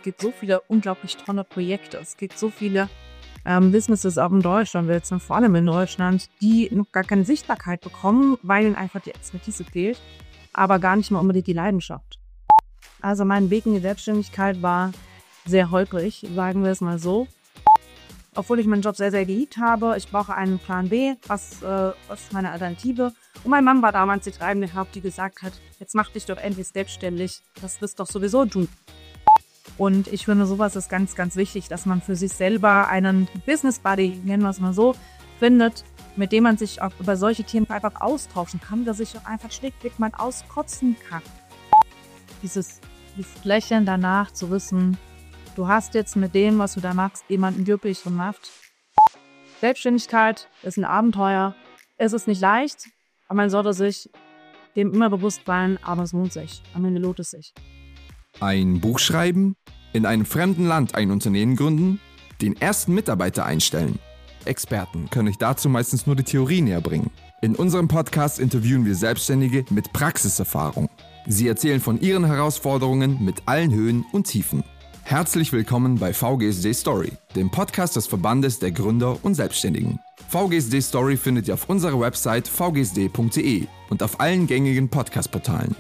Es gibt so viele unglaublich tolle Projekte. Es gibt so viele Businesses auch in Deutschland, jetzt vor allem in Deutschland, die noch gar keine Sichtbarkeit bekommen, weil ihnen einfach die Expertise fehlt, aber gar nicht mal unbedingt die Leidenschaft. Also mein Weg in die Selbstständigkeit war sehr holprig, sagen wir es mal so. Obwohl ich meinen Job sehr, sehr geliebt habe, ich brauche einen Plan B, was ist meine Alternative. Und mein Mann war damals die treibende Kraft, die gesagt hat, jetzt mach dich doch endlich selbstständig, das wirst doch sowieso du. Und ich finde, sowas ist ganz, ganz wichtig, dass man für sich selber einen Business Buddy, nennen wir es mal so, findet, mit dem man sich auch über solche Themen einfach austauschen kann, der sich auch einfach schlichtweg mal auskotzen kann. Dieses Lächeln danach zu wissen, du hast jetzt mit dem, was du da machst, jemanden glücklich gemacht. Selbstständigkeit ist ein Abenteuer. Es ist nicht leicht, aber man sollte sich dem immer bewusst sein, aber es lohnt sich. Am Ende lohnt es sich. Ein Buch schreiben, in einem fremden Land ein Unternehmen gründen, den ersten Mitarbeiter einstellen. Experten können euch dazu meistens nur die Theorie näher bringen. In unserem Podcast interviewen wir Selbstständige mit Praxiserfahrung. Sie erzählen von ihren Herausforderungen mit allen Höhen und Tiefen. Herzlich willkommen bei VGSD Story, dem Podcast des Verbandes der Gründer und Selbstständigen. VGSD Story findet ihr auf unserer Website vgsd.de und auf allen gängigen Podcast-Portalen.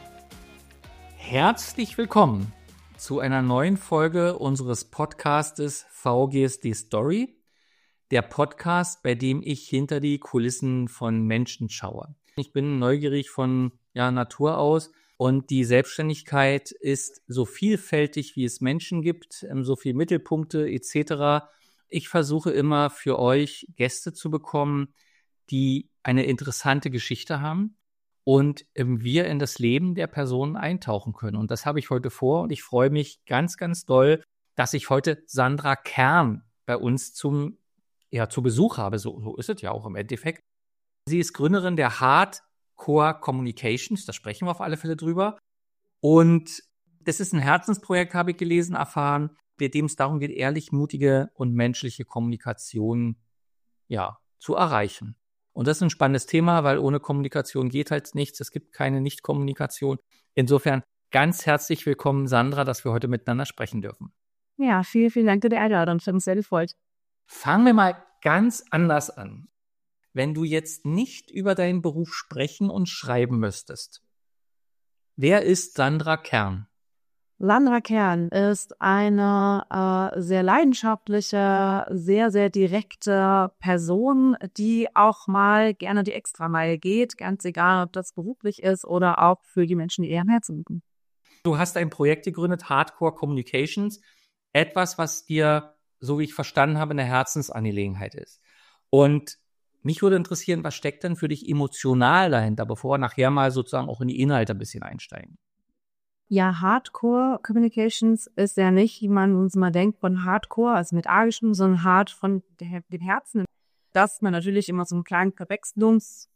Herzlich willkommen zu einer neuen Folge unseres Podcastes VGSD Story, der Podcast, bei dem ich hinter die Kulissen von Menschen schaue. Ich bin neugierig von Natur aus und die Selbstständigkeit ist so vielfältig, wie es Menschen gibt, so viele Mittelpunkte etc. Ich versuche immer für euch Gäste zu bekommen, die eine interessante Geschichte haben und wir in das Leben der Personen eintauchen können. Und das habe ich heute vor und ich freue mich ganz, ganz doll, dass ich heute Sandra Kern bei uns zu Besuch habe. So ist es ja auch im Endeffekt. Sie ist Gründerin der Hardcore Communications, da sprechen wir auf alle Fälle drüber. Und das ist ein Herzensprojekt, habe ich gelesen, erfahren, bei dem es darum geht, ehrlich, mutige und menschliche Kommunikation zu erreichen. Und das ist ein spannendes Thema, weil ohne Kommunikation geht halt nichts. Es gibt keine Nicht-Kommunikation. Insofern ganz herzlich willkommen, Sandra, dass wir heute miteinander sprechen dürfen. Ja, vielen, vielen Dank für die Einladung. Ich bin sehr gefreut. Fangen wir mal ganz anders an. Wenn du jetzt nicht über deinen Beruf sprechen und schreiben müsstest, wer ist Sandra Kern? Sandra Kern ist eine sehr leidenschaftliche, sehr, sehr direkte Person, die auch mal gerne die Extrameile geht, ganz egal, ob das beruflich ist oder auch für die Menschen, die ihr am Herzen liegen. Du hast ein Projekt gegründet, Hardcore Communications, etwas, was dir, so wie ich verstanden habe, eine Herzensangelegenheit ist. Und mich würde interessieren, was steckt denn für dich emotional dahinter, bevor wir nachher mal sozusagen auch in die Inhalte ein bisschen einsteigen? Ja, Hardcore Communications ist ja nicht, wie man uns mal denkt, von Hardcore, also mit A geschrieben, sondern Hard von dem Herzen. Dass man natürlich immer so einen kleinen können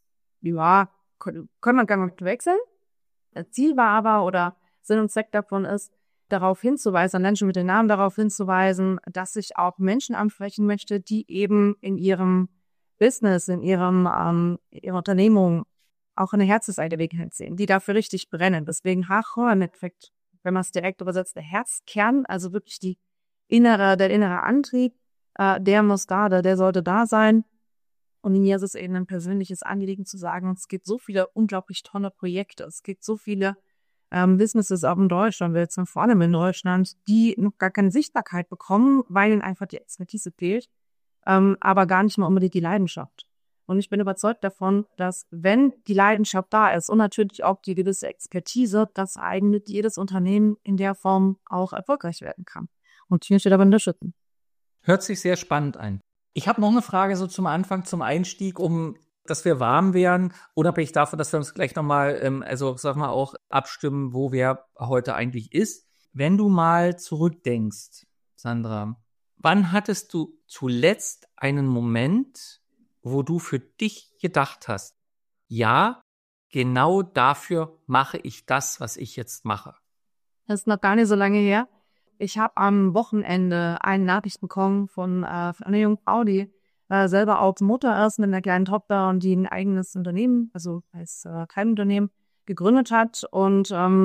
wir gar nicht wechseln. Das Ziel war aber, oder Sinn und Zweck davon ist, darauf hinzuweisen, Menschen mit den Namen darauf hinzuweisen, dass ich auch Menschen ansprechen möchte, die eben in ihrem Business, in ihrer Unternehmung auch eine Herzensangelegenheit sehen, die dafür richtig brennen. Deswegen Hardcore im Endeffekt, wenn man es direkt übersetzt, der Herzkern, also wirklich der innere Antrieb, der sollte da sein. Und mir ist es eben ein persönliches Anliegen zu sagen, es gibt so viele unglaublich tolle Projekte, es gibt so viele Businesses auch in Deutschland, jetzt vor allem in Deutschland, die noch gar keine Sichtbarkeit bekommen, weil ihnen einfach die Expertise fehlt, aber gar nicht mal unbedingt die Leidenschaft. Und ich bin überzeugt davon, dass wenn die Leidenschaft da ist und natürlich auch die gewisse Expertise, dass eigentlich jedes Unternehmen in der Form auch erfolgreich werden kann. Und hier steht aber unterstützen. Hört sich sehr spannend an. Ich habe noch eine Frage so zum Anfang, zum Einstieg, dass wir warm wären, unabhängig davon, dass wir uns gleich nochmal, auch abstimmen, wo wer heute eigentlich ist. Wenn du mal zurückdenkst, Sandra, wann hattest du zuletzt einen Moment, wo du für dich gedacht hast, ja, genau dafür mache ich das, was ich jetzt mache? Das ist noch gar nicht so lange her. Ich habe am Wochenende eine Nachricht bekommen von einer jungen Frau, die selber auch Mutter ist mit einer kleinen Tochter und die ein eigenes Unternehmen, also als Kleinunternehmen, gegründet hat. Und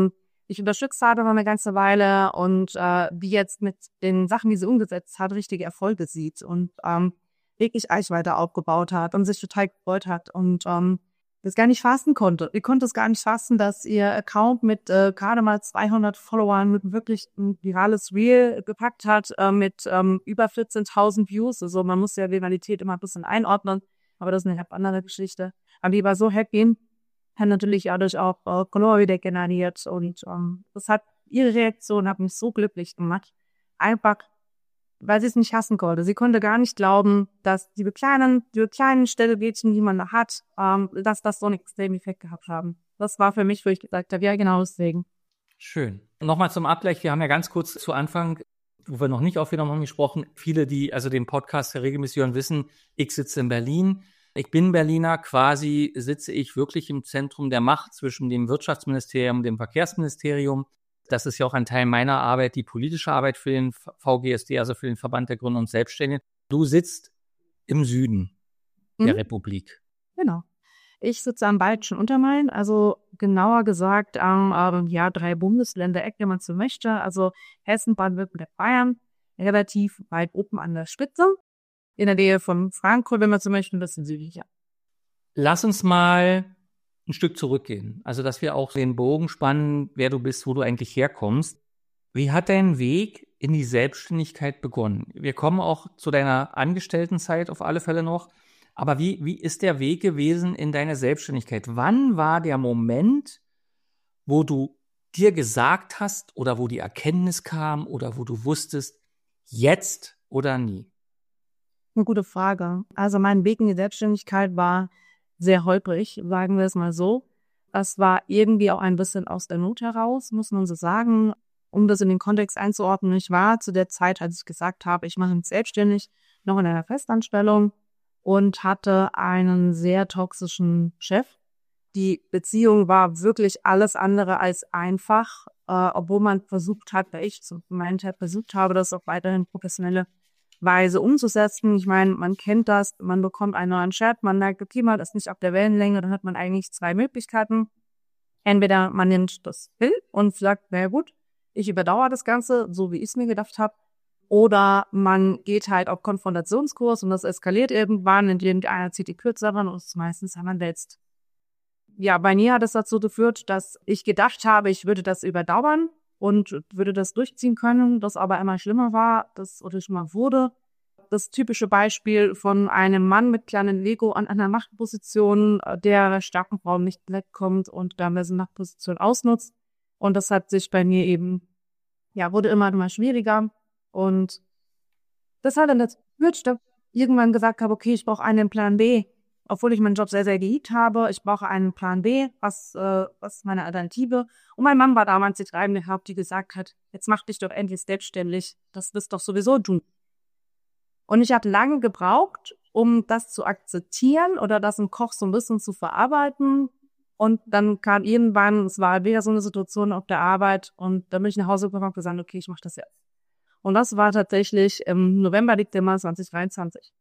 ich unterstützt hatte noch eine ganze Weile und die jetzt mit den Sachen, die sie umgesetzt hat, richtige Erfolge sieht und wirklich Reichweite aufgebaut hat und sich total gefreut hat und das gar nicht fassen konnte. Ihr konnte es gar nicht fassen, dass ihr Account mit gerade mal 200 Followern mit wirklich ein virales Reel gepackt hat, mit über 14.000 Views. Also man muss ja Viralität immer ein bisschen einordnen, aber das ist eine ganz andere Geschichte. Aber die war so happy, hat natürlich dadurch auch Glory generiert und das hat ihre Reaktion hat mich so glücklich gemacht. Einfach, weil sie es nicht hassen konnte. Sie konnte gar nicht glauben, dass die kleinen Stellbädchen, die man da hat, dass das so einen extremen Effekt gehabt haben. Das war für mich, wo ich gesagt habe, ja genau deswegen. Schön. Nochmal zum Abgleich, wir haben ja ganz kurz zu Anfang, wo wir noch nicht aufgenommen haben, gesprochen, viele, die also den Podcast regelmäßig hören, wissen, ich sitze in Berlin. Ich bin Berliner, quasi sitze ich wirklich im Zentrum der Macht zwischen dem Wirtschaftsministerium und dem Verkehrsministerium. Das ist ja auch ein Teil meiner Arbeit, die politische Arbeit für den VGSD, also für den Verband der Gründer und Selbstständigen. Du sitzt im Süden der Republik. Genau. Ich sitze am Bayerischen Untermain, also genauer gesagt am 3 Bundesländer-Eck, wenn man so möchte. Also Hessen, Baden-Württemberg, Bayern, relativ weit oben an der Spitze. In der Nähe von Frankfurt, wenn man so möchte, ein bisschen südlicher. Lass uns mal ein Stück zurückgehen. Also, dass wir auch den Bogen spannen, wer du bist, wo du eigentlich herkommst. Wie hat dein Weg in die Selbstständigkeit begonnen? Wir kommen auch zu deiner Angestelltenzeit auf alle Fälle noch. Aber wie ist der Weg gewesen in deine Selbstständigkeit? Wann war der Moment, wo du dir gesagt hast oder wo die Erkenntnis kam oder wo du wusstest, jetzt oder nie? Eine gute Frage. Also mein Weg in die Selbstständigkeit war sehr holprig, sagen wir es mal so. Das war irgendwie auch ein bisschen aus der Not heraus, muss man so sagen. Um das in den Kontext einzuordnen, ich war zu der Zeit, als ich gesagt habe, ich mache mich selbstständig, noch in einer Festanstellung und hatte einen sehr toxischen Chef. Die Beziehung war wirklich alles andere als einfach, obwohl man versucht hat, weil ich zu meinem Teil versucht habe, das auf weiterhin professionelle Weise umzusetzen. Ich meine, man kennt das, man bekommt einen neuen Chef, man merkt, okay, man ist nicht auf der Wellenlänge, dann hat man eigentlich 2 Möglichkeiten. Entweder man nimmt das Bild und sagt, na gut, ich überdauere das Ganze, so wie ich es mir gedacht habe, oder man geht halt auf Konfrontationskurs und das eskaliert irgendwann, indem einer zieht die kürzeren und es ist meistens man wälzt. Ja, bei mir hat es dazu geführt, dass ich gedacht habe, ich würde das überdauern und würde das durchziehen können, das aber immer schlimmer war, schlimmer wurde. Das typische Beispiel von einem Mann mit kleinen Lego an einer Machtposition, der starken Frau nicht wegkommt und dann diese Machtposition ausnutzt. Und das hat sich bei mir eben, wurde immer schwieriger. Und das hat dann dazu geführt, dass ich irgendwann gesagt habe, okay, ich brauche einen Plan B. Obwohl ich meinen Job sehr, sehr geliebt habe, ich brauche einen Plan B, was ist meine Alternative? Und mein Mann war damals die treibende Kraft, die gesagt hat, jetzt mach dich doch endlich selbstständig, das wirst doch sowieso tun. Und ich habe lange gebraucht, um das zu akzeptieren oder das im Kopf so ein bisschen zu verarbeiten. Und dann kam irgendwann, es war wieder so eine Situation auf der Arbeit und dann bin ich nach Hause gekommen und gesagt, okay, ich mache das jetzt. Und das war tatsächlich im November, Dezember 2023.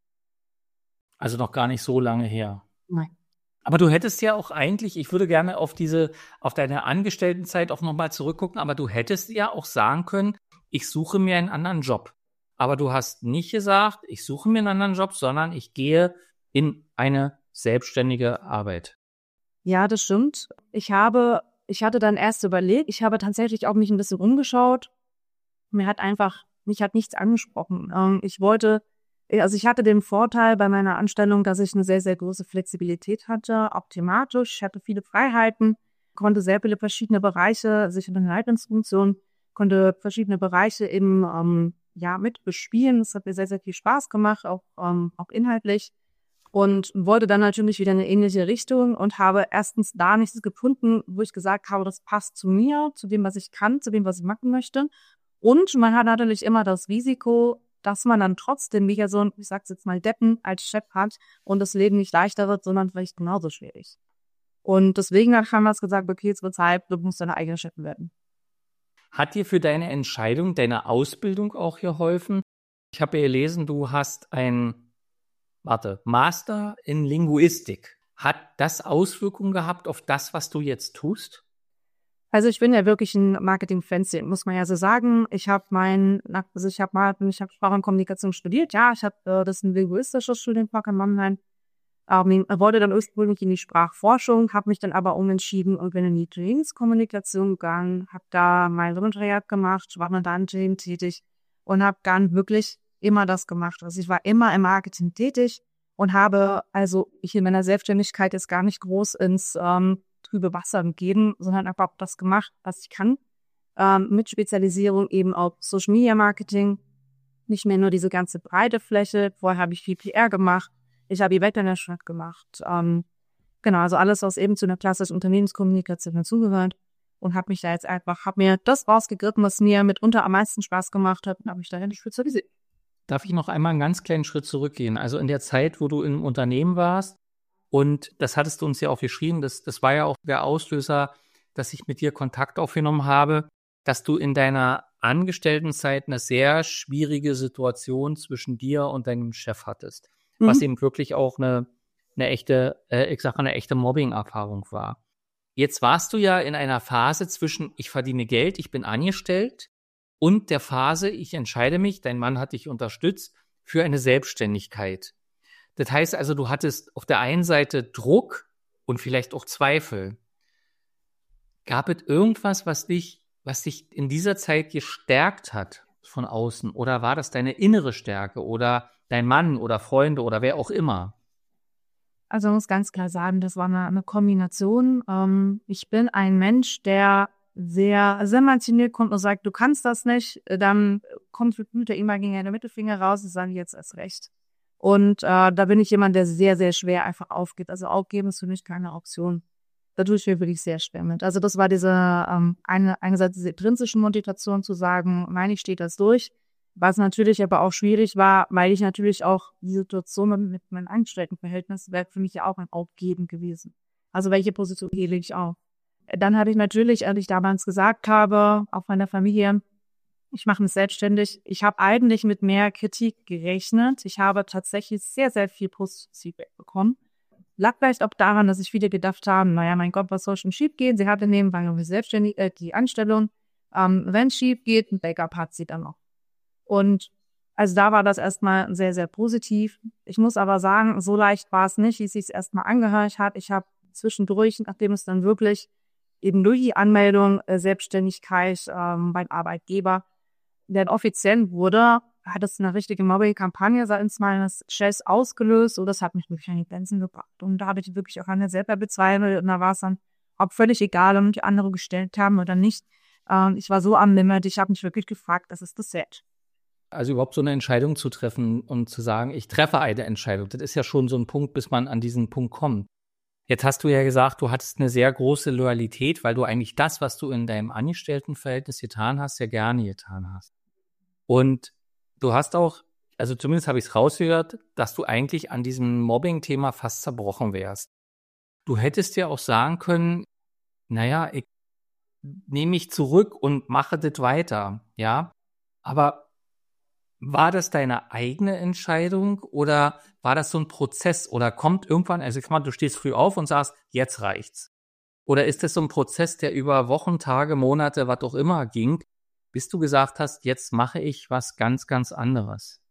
Also noch gar nicht so lange her. Nein. Aber du hättest ja auch eigentlich, ich würde gerne auf deine Angestelltenzeit auch nochmal zurückgucken, aber du hättest ja auch sagen können, ich suche mir einen anderen Job. Aber du hast nicht gesagt, ich suche mir einen anderen Job, sondern ich gehe in eine selbstständige Arbeit. Ja, das stimmt. Ich hatte dann erst überlegt, ich habe tatsächlich auch mich ein bisschen umgeschaut. Mich hat nichts angesprochen. Ich hatte den Vorteil bei meiner Anstellung, dass ich eine sehr, sehr große Flexibilität hatte, auch thematisch. Ich hatte viele Freiheiten, konnte sehr viele verschiedene Bereiche, also ich hatte eine Leitungsfunktion, konnte verschiedene Bereiche eben mit bespielen. Das hat mir sehr, sehr viel Spaß gemacht, auch inhaltlich. Und wollte dann natürlich wieder in eine ähnliche Richtung und habe erstens da nichts gefunden, wo ich gesagt habe, das passt zu mir, zu dem, was ich kann, zu dem, was ich machen möchte. Und man hat natürlich immer das Risiko, dass man dann trotzdem wieder so ein, ich sag's jetzt mal, Deppen als Chef hat und das Leben nicht leichter wird, sondern vielleicht genauso schwierig. Und deswegen haben wir gesagt, okay, jetzt wird's Zeit, du musst deine eigene Chefin werden. Hat dir für deine Entscheidung, deine Ausbildung auch geholfen? Ich habe ja gelesen, du hast ein Master in Linguistik. Hat das Auswirkungen gehabt auf das, was du jetzt tust? Also ich bin ja wirklich ein Marketing-Fancy, muss man ja so sagen. Ich habe Sprache und Kommunikation studiert. Ja, ich habe das ist ein linguistisches Studienfach in Mannheim. Wollte dann ursprünglich in die Sprachforschung, habe mich dann aber umentschieden und bin in die Trainingskommunikation gegangen, habe da mein Volontariat gemacht, war dann da im Team tätig und habe dann wirklich immer das gemacht. Also ich war immer im Marketing tätig und habe also ich in meiner Selbstständigkeit jetzt gar nicht groß ins trübe Wasser gegeben, sondern einfach das gemacht, was ich kann, mit Spezialisierung eben auf Social Media Marketing, nicht mehr nur diese ganze breite Fläche. Vorher habe ich viel PR gemacht, ich habe Event-Management gemacht, genau, also alles, was eben zu einer klassischen Unternehmenskommunikation dazugehört und habe mich da jetzt einfach, habe mir das rausgegriffen, was mir mitunter am meisten Spaß gemacht hat und habe mich da endlich spezialisiert. Darf ich noch einmal einen ganz kleinen Schritt zurückgehen? Also in der Zeit, wo du im Unternehmen warst, und das hattest du uns ja auch geschrieben, das war ja auch der Auslöser, dass ich mit dir Kontakt aufgenommen habe, dass du in deiner Angestelltenzeit eine sehr schwierige Situation zwischen dir und deinem Chef hattest, was eben wirklich auch eine echte Mobbing-Erfahrung war. Jetzt warst du ja in einer Phase zwischen ich verdiene Geld, ich bin angestellt und der Phase ich entscheide mich, dein Mann hat dich unterstützt, für eine Selbstständigkeit. Das heißt also, du hattest auf der einen Seite Druck und vielleicht auch Zweifel. Gab es irgendwas, was dich in dieser Zeit gestärkt hat von außen? Oder war das deine innere Stärke oder dein Mann oder Freunde oder wer auch immer? Also man muss ganz klar sagen, das war eine Kombination. Ich bin ein Mensch, der sehr ambitioniert kommt und sagt, du kannst das nicht, dann kommt mit der imaginäre Mittelfinger raus und sagen, jetzt erst recht. Und da bin ich jemand, der sehr, sehr schwer einfach aufgibt. Also aufgeben ist für mich keine Option. Da tue ich mir wirklich sehr schwer mit. Also das war diese einerseits diese intrinsische Motivation zu sagen, nein, ich stehe das durch. Was natürlich aber auch schwierig war, weil ich natürlich auch die Situation mit meinem Angestelltenverhältnis wäre für mich ja auch ein Aufgeben gewesen. Also welche Position wähle ich auch? Dann habe ich natürlich, als ich damals gesagt habe, auch meiner Familie, ich mache mich selbstständig. Ich habe eigentlich mit mehr Kritik gerechnet. Ich habe tatsächlich sehr, sehr viel positives Feedback bekommen. Lag vielleicht auch daran, dass sich viele gedacht haben, naja, mein Gott, was soll schon schief gehen? Sie hatte nebenbei noch die Anstellung. Wenn es schief geht, ein Backup hat sie dann noch. Und also da war das erstmal sehr, sehr positiv. Ich muss aber sagen, so leicht war es nicht, wie es sich erstmal angehört hat. Ich habe zwischendurch, nachdem es dann wirklich eben durch die Anmeldung Selbstständigkeit beim Arbeitgeber dann offiziell wurde, hat es eine richtige Mobbing-Kampagne seitens meines Chefs ausgelöst und das hat mich wirklich an die Grenzen gebracht. Und da habe ich wirklich auch an mir selber bezweifelt und da war es dann auch völlig egal, ob die andere gestellt haben oder nicht. Ich war so am Limit, ich habe mich wirklich gefragt, das ist das Set. Also überhaupt so eine Entscheidung zu treffen und zu sagen, ich treffe eine Entscheidung, das ist ja schon so ein Punkt, bis man an diesen Punkt kommt. Jetzt hast du ja gesagt, du hattest eine sehr große Loyalität, weil du eigentlich das, was du in deinem Angestelltenverhältnis getan hast, ja gerne getan hast. Und du hast auch, also zumindest habe ich es rausgehört, dass du eigentlich an diesem Mobbing-Thema fast zerbrochen wärst. Du hättest ja auch sagen können, naja, ich nehme mich zurück und mache das weiter, ja. Aber war das deine eigene Entscheidung oder war das so ein Prozess oder kommt irgendwann, also ich sag mal, du stehst früh auf und sagst, jetzt reicht's? Oder ist das so ein Prozess, der über Wochen, Tage, Monate, was auch immer ging, bis du gesagt hast, jetzt mache ich was ganz, ganz anderes?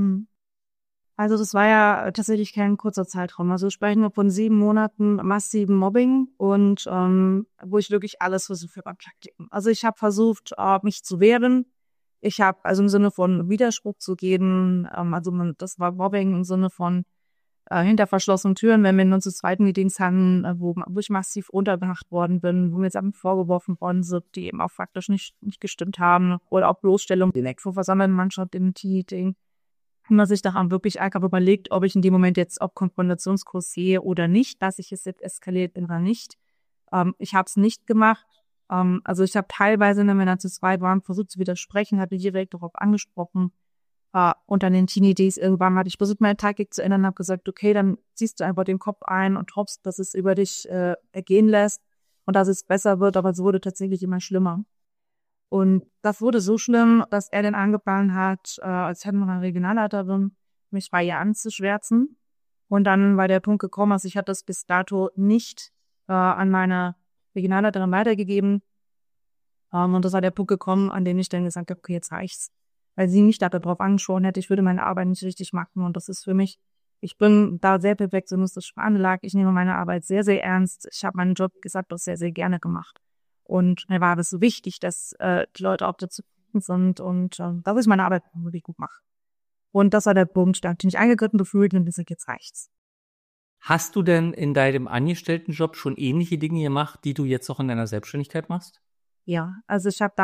Also das war ja tatsächlich kein kurzer Zeitraum. Also sprechen wir von 7 Monaten massiven Mobbing und wo ich wirklich alles versucht habe beim Praktiken. Also ich habe versucht, mich zu wehren. Ich habe also im Sinne von Widerspruch zu geben, das war Mobbing im Sinne von hinter verschlossenen Türen, wenn wir in unsere zweiten Meetings hatten, wo ich massiv untergebracht worden bin, wo mir Sachen vorgeworfen worden sind, die eben auch faktisch nicht gestimmt haben oder auch Bloßstellung direkt vor versammelten Mannschaft im Meeting. Man sich daran wirklich einfach überlegt, ob ich in dem Moment jetzt ob Konfrontationskurs sehe oder nicht, dass ich es jetzt eskaliert bin oder nicht. Ich habe es nicht gemacht. Also ich habe teilweise, wenn wir dann zu zweit waren, versucht zu widersprechen, hatte direkt darauf angesprochen. Und dann den Teenie Days irgendwann hatte ich versucht, meine Taktik zu ändern, habe gesagt, okay, dann ziehst du einfach den Kopf ein und hoffst, dass es über dich ergehen lässt und dass es besser wird, aber es wurde tatsächlich immer schlimmer. Und das wurde so schlimm, dass er dann angefangen hat, als Headhunter Regionalleiterin, mich bei ihr anzuschwärzen. Und dann war der Punkt gekommen, also ich hatte das bis dato nicht an meine Regionalleiterin weitergegeben. Und das war der Punkt gekommen, an dem ich dann gesagt habe, okay, jetzt reicht's. Weil sie mich darauf angesprochen hätte, ich würde meine Arbeit nicht richtig machen. Und das ist für mich, ich bin da sehr perfektionistisch veranlagt. Ich nehme meine Arbeit sehr, sehr ernst. Ich habe meinen Job, gesagt, das sehr, sehr gerne gemacht. Und mir war das so wichtig, dass die Leute auch dazu sind und dass ich meine Arbeit wirklich gut mache. Und das war der Punkt, da habe ich mich angegriffen gefühlt und gesagt, jetzt reicht's. Hast du denn in deinem Angestelltenjob schon ähnliche Dinge gemacht, die du jetzt auch in deiner Selbstständigkeit machst? Ja, also ich habe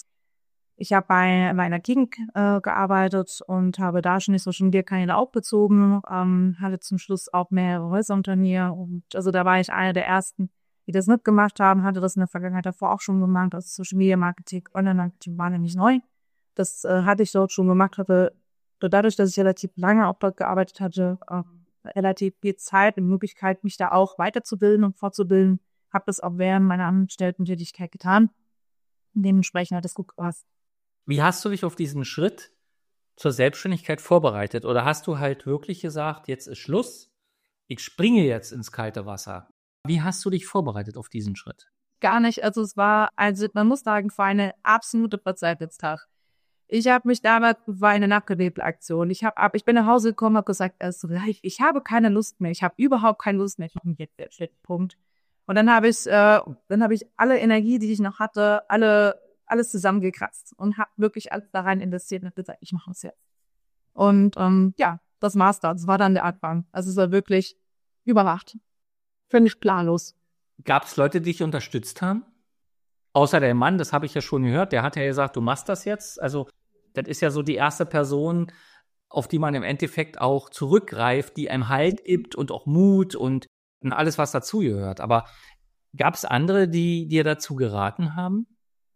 bei einer Klinik gearbeitet und habe da schon die Social Media Kanäle aufgezogen, hatte zum Schluss auch mehrere Häuser unter mir und also da war ich eine der ersten, die das mitgemacht haben, hatte das in der Vergangenheit davor auch schon gemacht, also Social Media Marketing, Online Marketing war nämlich neu. Das hatte ich dort schon gemacht, hatte dadurch, dass ich relativ lange auch dort gearbeitet hatte, relativ viel Zeit und Möglichkeit, mich da auch weiterzubilden und fortzubilden, habe das auch während meiner Angestellten-Tätigkeit getan. Dementsprechend hat es gut gepasst. Wie hast du dich auf diesen Schritt zur Selbstständigkeit vorbereitet? Oder hast du halt wirklich gesagt, jetzt ist Schluss, ich springe jetzt ins kalte Wasser? Wie hast du dich vorbereitet auf diesen Schritt? Gar nicht. Also man muss sagen, es war eine absolute Verzweiflungstag. Ich habe mich damals, war eine Nachgelebte-Aktion. Ich bin nach Hause gekommen, habe gesagt, es reicht. Ich habe keine Lust mehr. Ich habe überhaupt keine Lust mehr. Ich mache mich jetzt selbstständig. Punkt. Und dann habe ich alle Energie, die ich noch hatte, alles zusammengekratzt und habe wirklich alles da rein investiert und gesagt, ich mache es jetzt. Und das war's dann. Das war dann der Anfang. Also es war wirklich überwacht. Völlig planlos. Gab es Leute, die dich unterstützt haben? Außer der Mann, das habe ich ja schon gehört, der hat ja gesagt, du machst das jetzt. Also das ist ja so die erste Person, auf die man im Endeffekt auch zurückgreift, die einem Halt gibt und auch Mut und alles, was dazugehört. Aber gab es andere, die dir dazu geraten haben?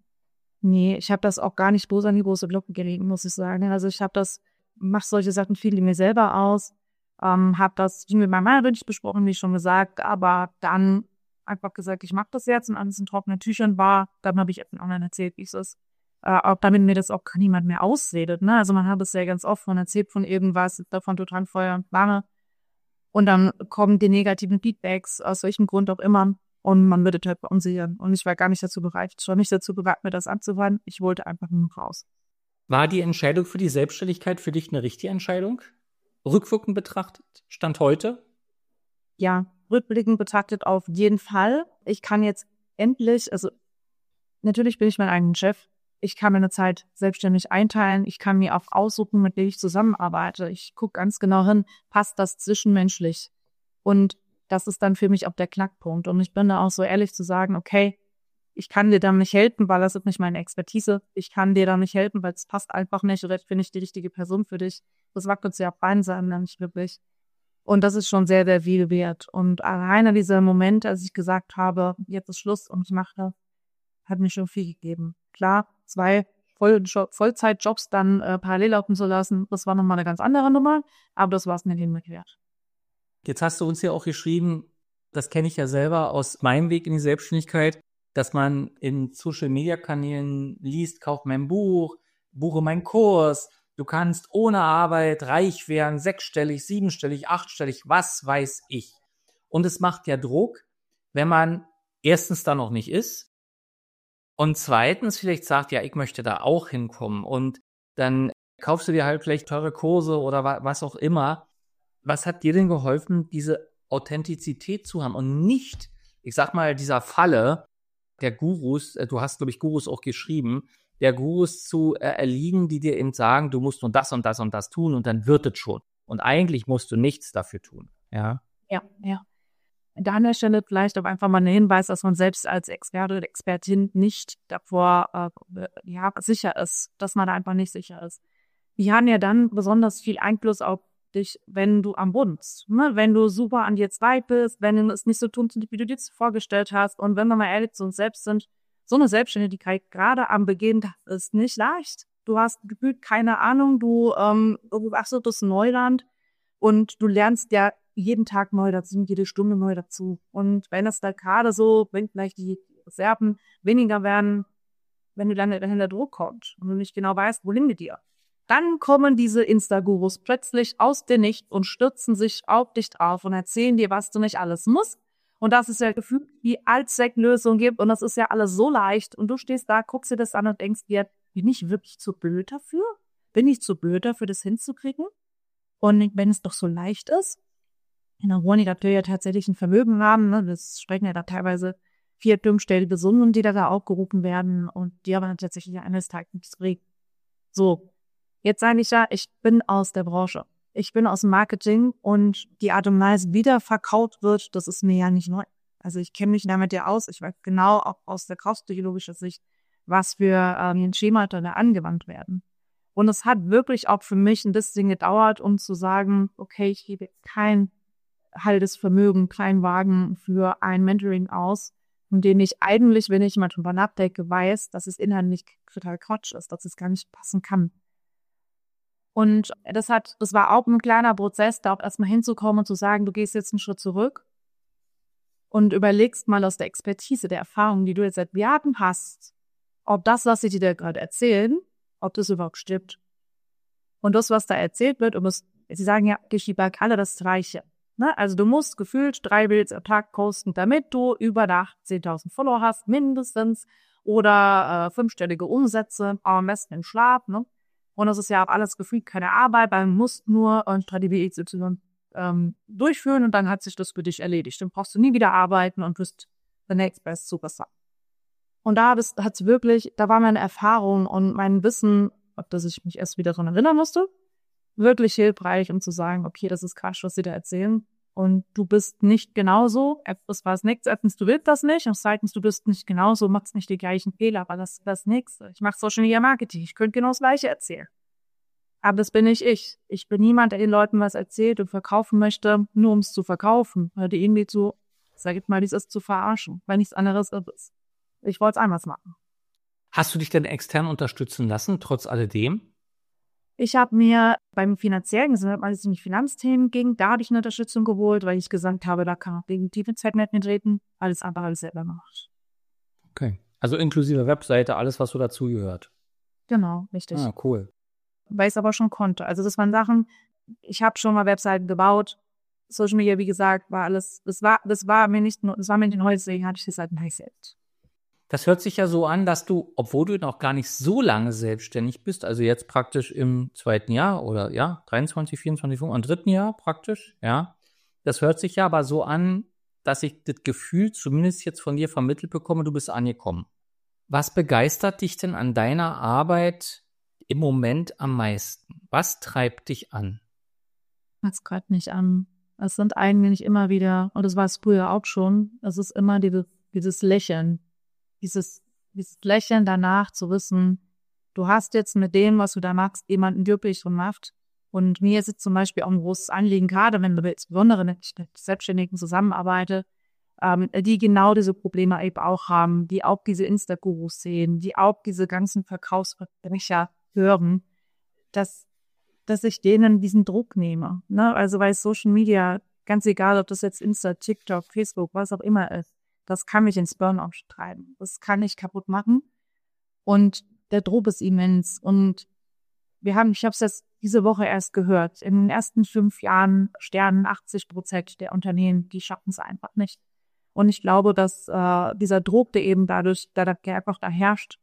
Nee, ich habe das auch gar nicht bloß an die große Glocke gelegt, muss ich sagen. Also mache solche Sachen viel in mir selber aus, habe das viel mit meinem Mann richtig besprochen, wie schon gesagt, aber dann einfach gesagt, ich mache das jetzt und alles in trockenen Tüchern war. Dann habe ich eben anderen erzählt, wie es ist. Auch damit mir das auch niemand mehr ausredet. Ne? Also man hat es ja ganz oft von erzählt von irgendwas, davon total Feuer und Flamme. Und dann kommen die negativen Feedbacks, aus welchem Grund auch immer. Und man wird halt verunsichern. Und ich war gar nicht dazu bereit. Ich war nicht dazu bereit, mir das anzuhören. Ich wollte einfach nur raus. War die Entscheidung für die Selbstständigkeit für dich eine richtige Entscheidung? Rückwirkend betrachtet, Stand heute? Ja, rückblickend betrachtet auf jeden Fall. Ich kann jetzt endlich, also natürlich bin ich mein eigener Chef. Ich kann meine Zeit selbstständig einteilen. Ich kann mir auch aussuchen, mit wem ich zusammenarbeite. Ich gucke ganz genau hin, passt das zwischenmenschlich? Und das ist dann für mich auch der Knackpunkt. Und ich bin da auch so ehrlich zu sagen, okay, ich kann dir da nicht helfen, weil das ist nicht meine Expertise. Ich kann dir da nicht helfen, weil es passt einfach nicht oder ich bin nicht die richtige Person für dich. Das wackelt ja auf beiden Seiten dann nicht wirklich. Und das ist schon sehr, sehr viel wert. Und alleine dieser Moment, als ich gesagt habe, jetzt ist Schluss und ich mache das, hat mir schon viel gegeben. Klar, 2 Vollzeitjobs dann parallel laufen zu lassen, das war nochmal eine ganz andere Nummer, aber das war es mir nicht wert. Jetzt hast du uns ja auch geschrieben, das kenne ich ja selber aus meinem Weg in die Selbstständigkeit, dass man in Social-Media-Kanälen liest, kauf mein Buch, buche meinen Kurs, du kannst ohne Arbeit reich werden, 6-stellig, 7-stellig, 8-stellig, was weiß ich. Und es macht ja Druck, wenn man erstens da noch nicht ist und zweitens vielleicht sagt, ja, ich möchte da auch hinkommen und dann kaufst du dir halt vielleicht teure Kurse oder was auch immer. Was hat dir denn geholfen, diese Authentizität zu haben und nicht, ich sag mal, dieser Falle der Gurus, du hast, glaube ich, Gurus auch geschrieben, der Gurus zu erliegen, die dir eben sagen, du musst nun das und das und das tun und dann wird es schon. Und eigentlich musst du nichts dafür tun. Ja. Ja. Da an der Stelle vielleicht auch einfach mal ein Hinweis, dass man selbst als Experte oder Expertin nicht davor sicher ist, dass man da einfach nicht sicher ist. Die haben ja dann besonders viel Einfluss auf dich, wenn du am Boden bist, ne? Wenn du super an dir zweit bist, wenn du es nicht so tun, wie du dir das vorgestellt hast. Und wenn wir mal ehrlich zu uns selbst sind, so eine Selbstständigkeit gerade am Beginn, das ist nicht leicht. Du hast gefühlt keine Ahnung, du absolutes Neuland und du lernst ja jeden Tag neu dazu, jede Stunde neu dazu. Und wenn es da gerade so, wenn vielleicht die Reserven weniger werden, wenn du dann der Druck kommt und du nicht genau weißt, wohin mit dir, dann kommen diese Insta-Gurus plötzlich aus dir nicht und stürzen sich auf dich drauf und erzählen dir, was du nicht alles musst Und dass es ja gefühlt die Allzwecklösung gibt und das ist ja alles so leicht und du stehst da, guckst dir das an und denkst dir, bin ich wirklich zu blöd dafür? Bin ich zu blöd dafür, das hinzukriegen? Und wenn es doch so leicht ist, dann wollen die natürlich ja tatsächlich ein Vermögen haben, ne? Das sprechen ja da teilweise 4-, 5-stellige Summen, die da aufgerufen werden und die aber dann tatsächlich eines Tages nichts bringen. So, jetzt sage ich ja, ich bin aus der Branche. Ich bin aus dem Marketing und die Art und Weise, wie da verkauft wird, das ist mir ja nicht neu. Also ich kenne mich damit ja aus. Ich weiß genau auch aus der kaufpsychologischen Sicht, was für Schemata da angewandt werden. Und es hat wirklich auch für mich ein bisschen gedauert, um zu sagen, okay, ich gebe kein halbes Vermögen, kein Wagen für ein Mentoring aus, von dem ich eigentlich, wenn ich mal drüber nachdenke, weiß, dass es inhaltlich total Quatsch ist, dass es gar nicht passen kann. Und das war auch ein kleiner Prozess, da auch erstmal hinzukommen und zu sagen, du gehst jetzt einen Schritt zurück und überlegst mal aus der Expertise, der Erfahrung, die du jetzt seit Jahren hast, ob das, was sie dir da gerade erzählen, ob das überhaupt stimmt. Und das, was da erzählt wird, sie sagen ja, Geschiebak, alle das Gleiche. Ne? Also du musst gefühlt 3 Reels am Tag posten, damit du über Nacht 10.000 Follower hast, mindestens, oder 5-stellige Umsätze, am besten im Schlaf, ne? Und das ist ja auch alles gefühlt keine Arbeit, man muss nur Strategie XY durchführen und dann hat sich das für dich erledigt. Dann brauchst du nie wieder arbeiten und bist the next best Superstar. Und da war meine Erfahrung und mein Wissen, auf das ich mich erst wieder daran erinnern musste, wirklich hilfreich, um zu sagen, okay, das ist Quatsch, was sie da erzählen. Und du bist nicht genauso. Das war es nichts. Erstens, du willst das nicht. Und zweitens, du bist nicht genauso, machst nicht die gleichen Fehler, aber das ist das Nächste. Ich mache Social Media Marketing. Ich könnte genau das Gleiche erzählen. Aber das bin nicht ich. Ich bin niemand, der den Leuten was erzählt und verkaufen möchte, nur um es zu verkaufen. Oder die irgendwie sag ich mal, dieses zu verarschen, weil nichts anderes ist. Ich wollte es anders machen. Hast du dich denn extern unterstützen lassen, trotz alledem? Ich habe mir beim Finanziellen, als es um die Finanzthemen ging, da hatte ich eine Unterstützung geholt, weil ich gesagt habe, da kann man definitiv Zeit nicht mitreden, alles andere alles selber gemacht. Okay. Also inklusive Webseite, alles, was so dazugehört. Genau, richtig. Ah, cool. Weil ich es aber schon konnte. Also das waren Sachen, ich habe schon mal Webseiten gebaut. Social Media, wie gesagt, war alles, das war mir nicht neu, deswegen hatte ich das halt nicht selbst. Das hört sich ja so an, dass du, obwohl du noch gar nicht so lange selbstständig bist, also jetzt praktisch im 2. Jahr oder ja, 23, 24, 25, im 3. Jahr praktisch, ja. Das hört sich ja aber so an, dass ich das Gefühl zumindest jetzt von dir vermittelt bekomme, du bist angekommen. Was begeistert dich denn an deiner Arbeit im Moment am meisten? Was treibt dich an? Das treibt mich an. Es sind eigentlich immer wieder, und das war es früher auch schon, es ist immer dieses Lächeln. Dieses Lächeln danach zu wissen, du hast jetzt mit dem, was du da machst, jemanden glücklich gemacht. Und mir ist es zum Beispiel auch ein großes Anliegen, gerade wenn du insbesondere mit Selbstständigen zusammenarbeite, die genau diese Probleme eben auch haben, die auch diese Insta-Gurus sehen, die auch diese ganzen Verkaufsverbrecher hören, dass ich denen diesen Druck nehme. Ne? Also weil Social Media, ganz egal, ob das jetzt Insta, TikTok, Facebook, was auch immer ist, das kann mich ins Burnout treiben. Das kann ich kaputt machen. Und der Druck ist immens. Und ich habe es jetzt diese Woche erst gehört. In den ersten 5 Jahren sterben 80% der Unternehmen, die schaffen es einfach nicht. Und ich glaube, dass dieser Druck, der eben dadurch, der einfach da herrscht,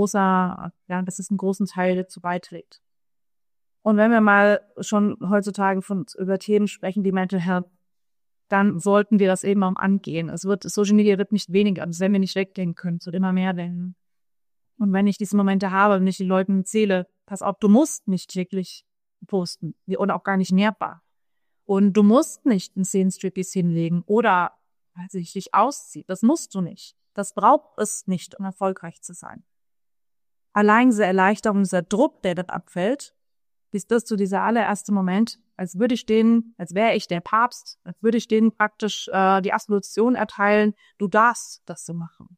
dass es einen großen Teil dazu beiträgt. Und wenn wir mal schon heutzutage über Themen sprechen, die Mental Health, dann sollten wir das eben auch angehen. Social Media wird nicht weniger, das werden wir nicht wegdenken können, es wird immer mehr denken. Und wenn ich diese Momente habe und ich den Leuten erzähle, pass auf, du musst nicht täglich posten und auch gar nicht mehrbar. Und du musst nicht einen 10-Strippies hinlegen oder, weiß ich, dich ausziehen. Das musst du nicht. Das braucht es nicht, um erfolgreich zu sein. Allein diese Erleichterung, dieser Druck, der dann abfällt, bis das zu dieser allererste Moment, als wäre ich der Papst, als würde ich denen praktisch die Absolution erteilen, du darfst das so machen.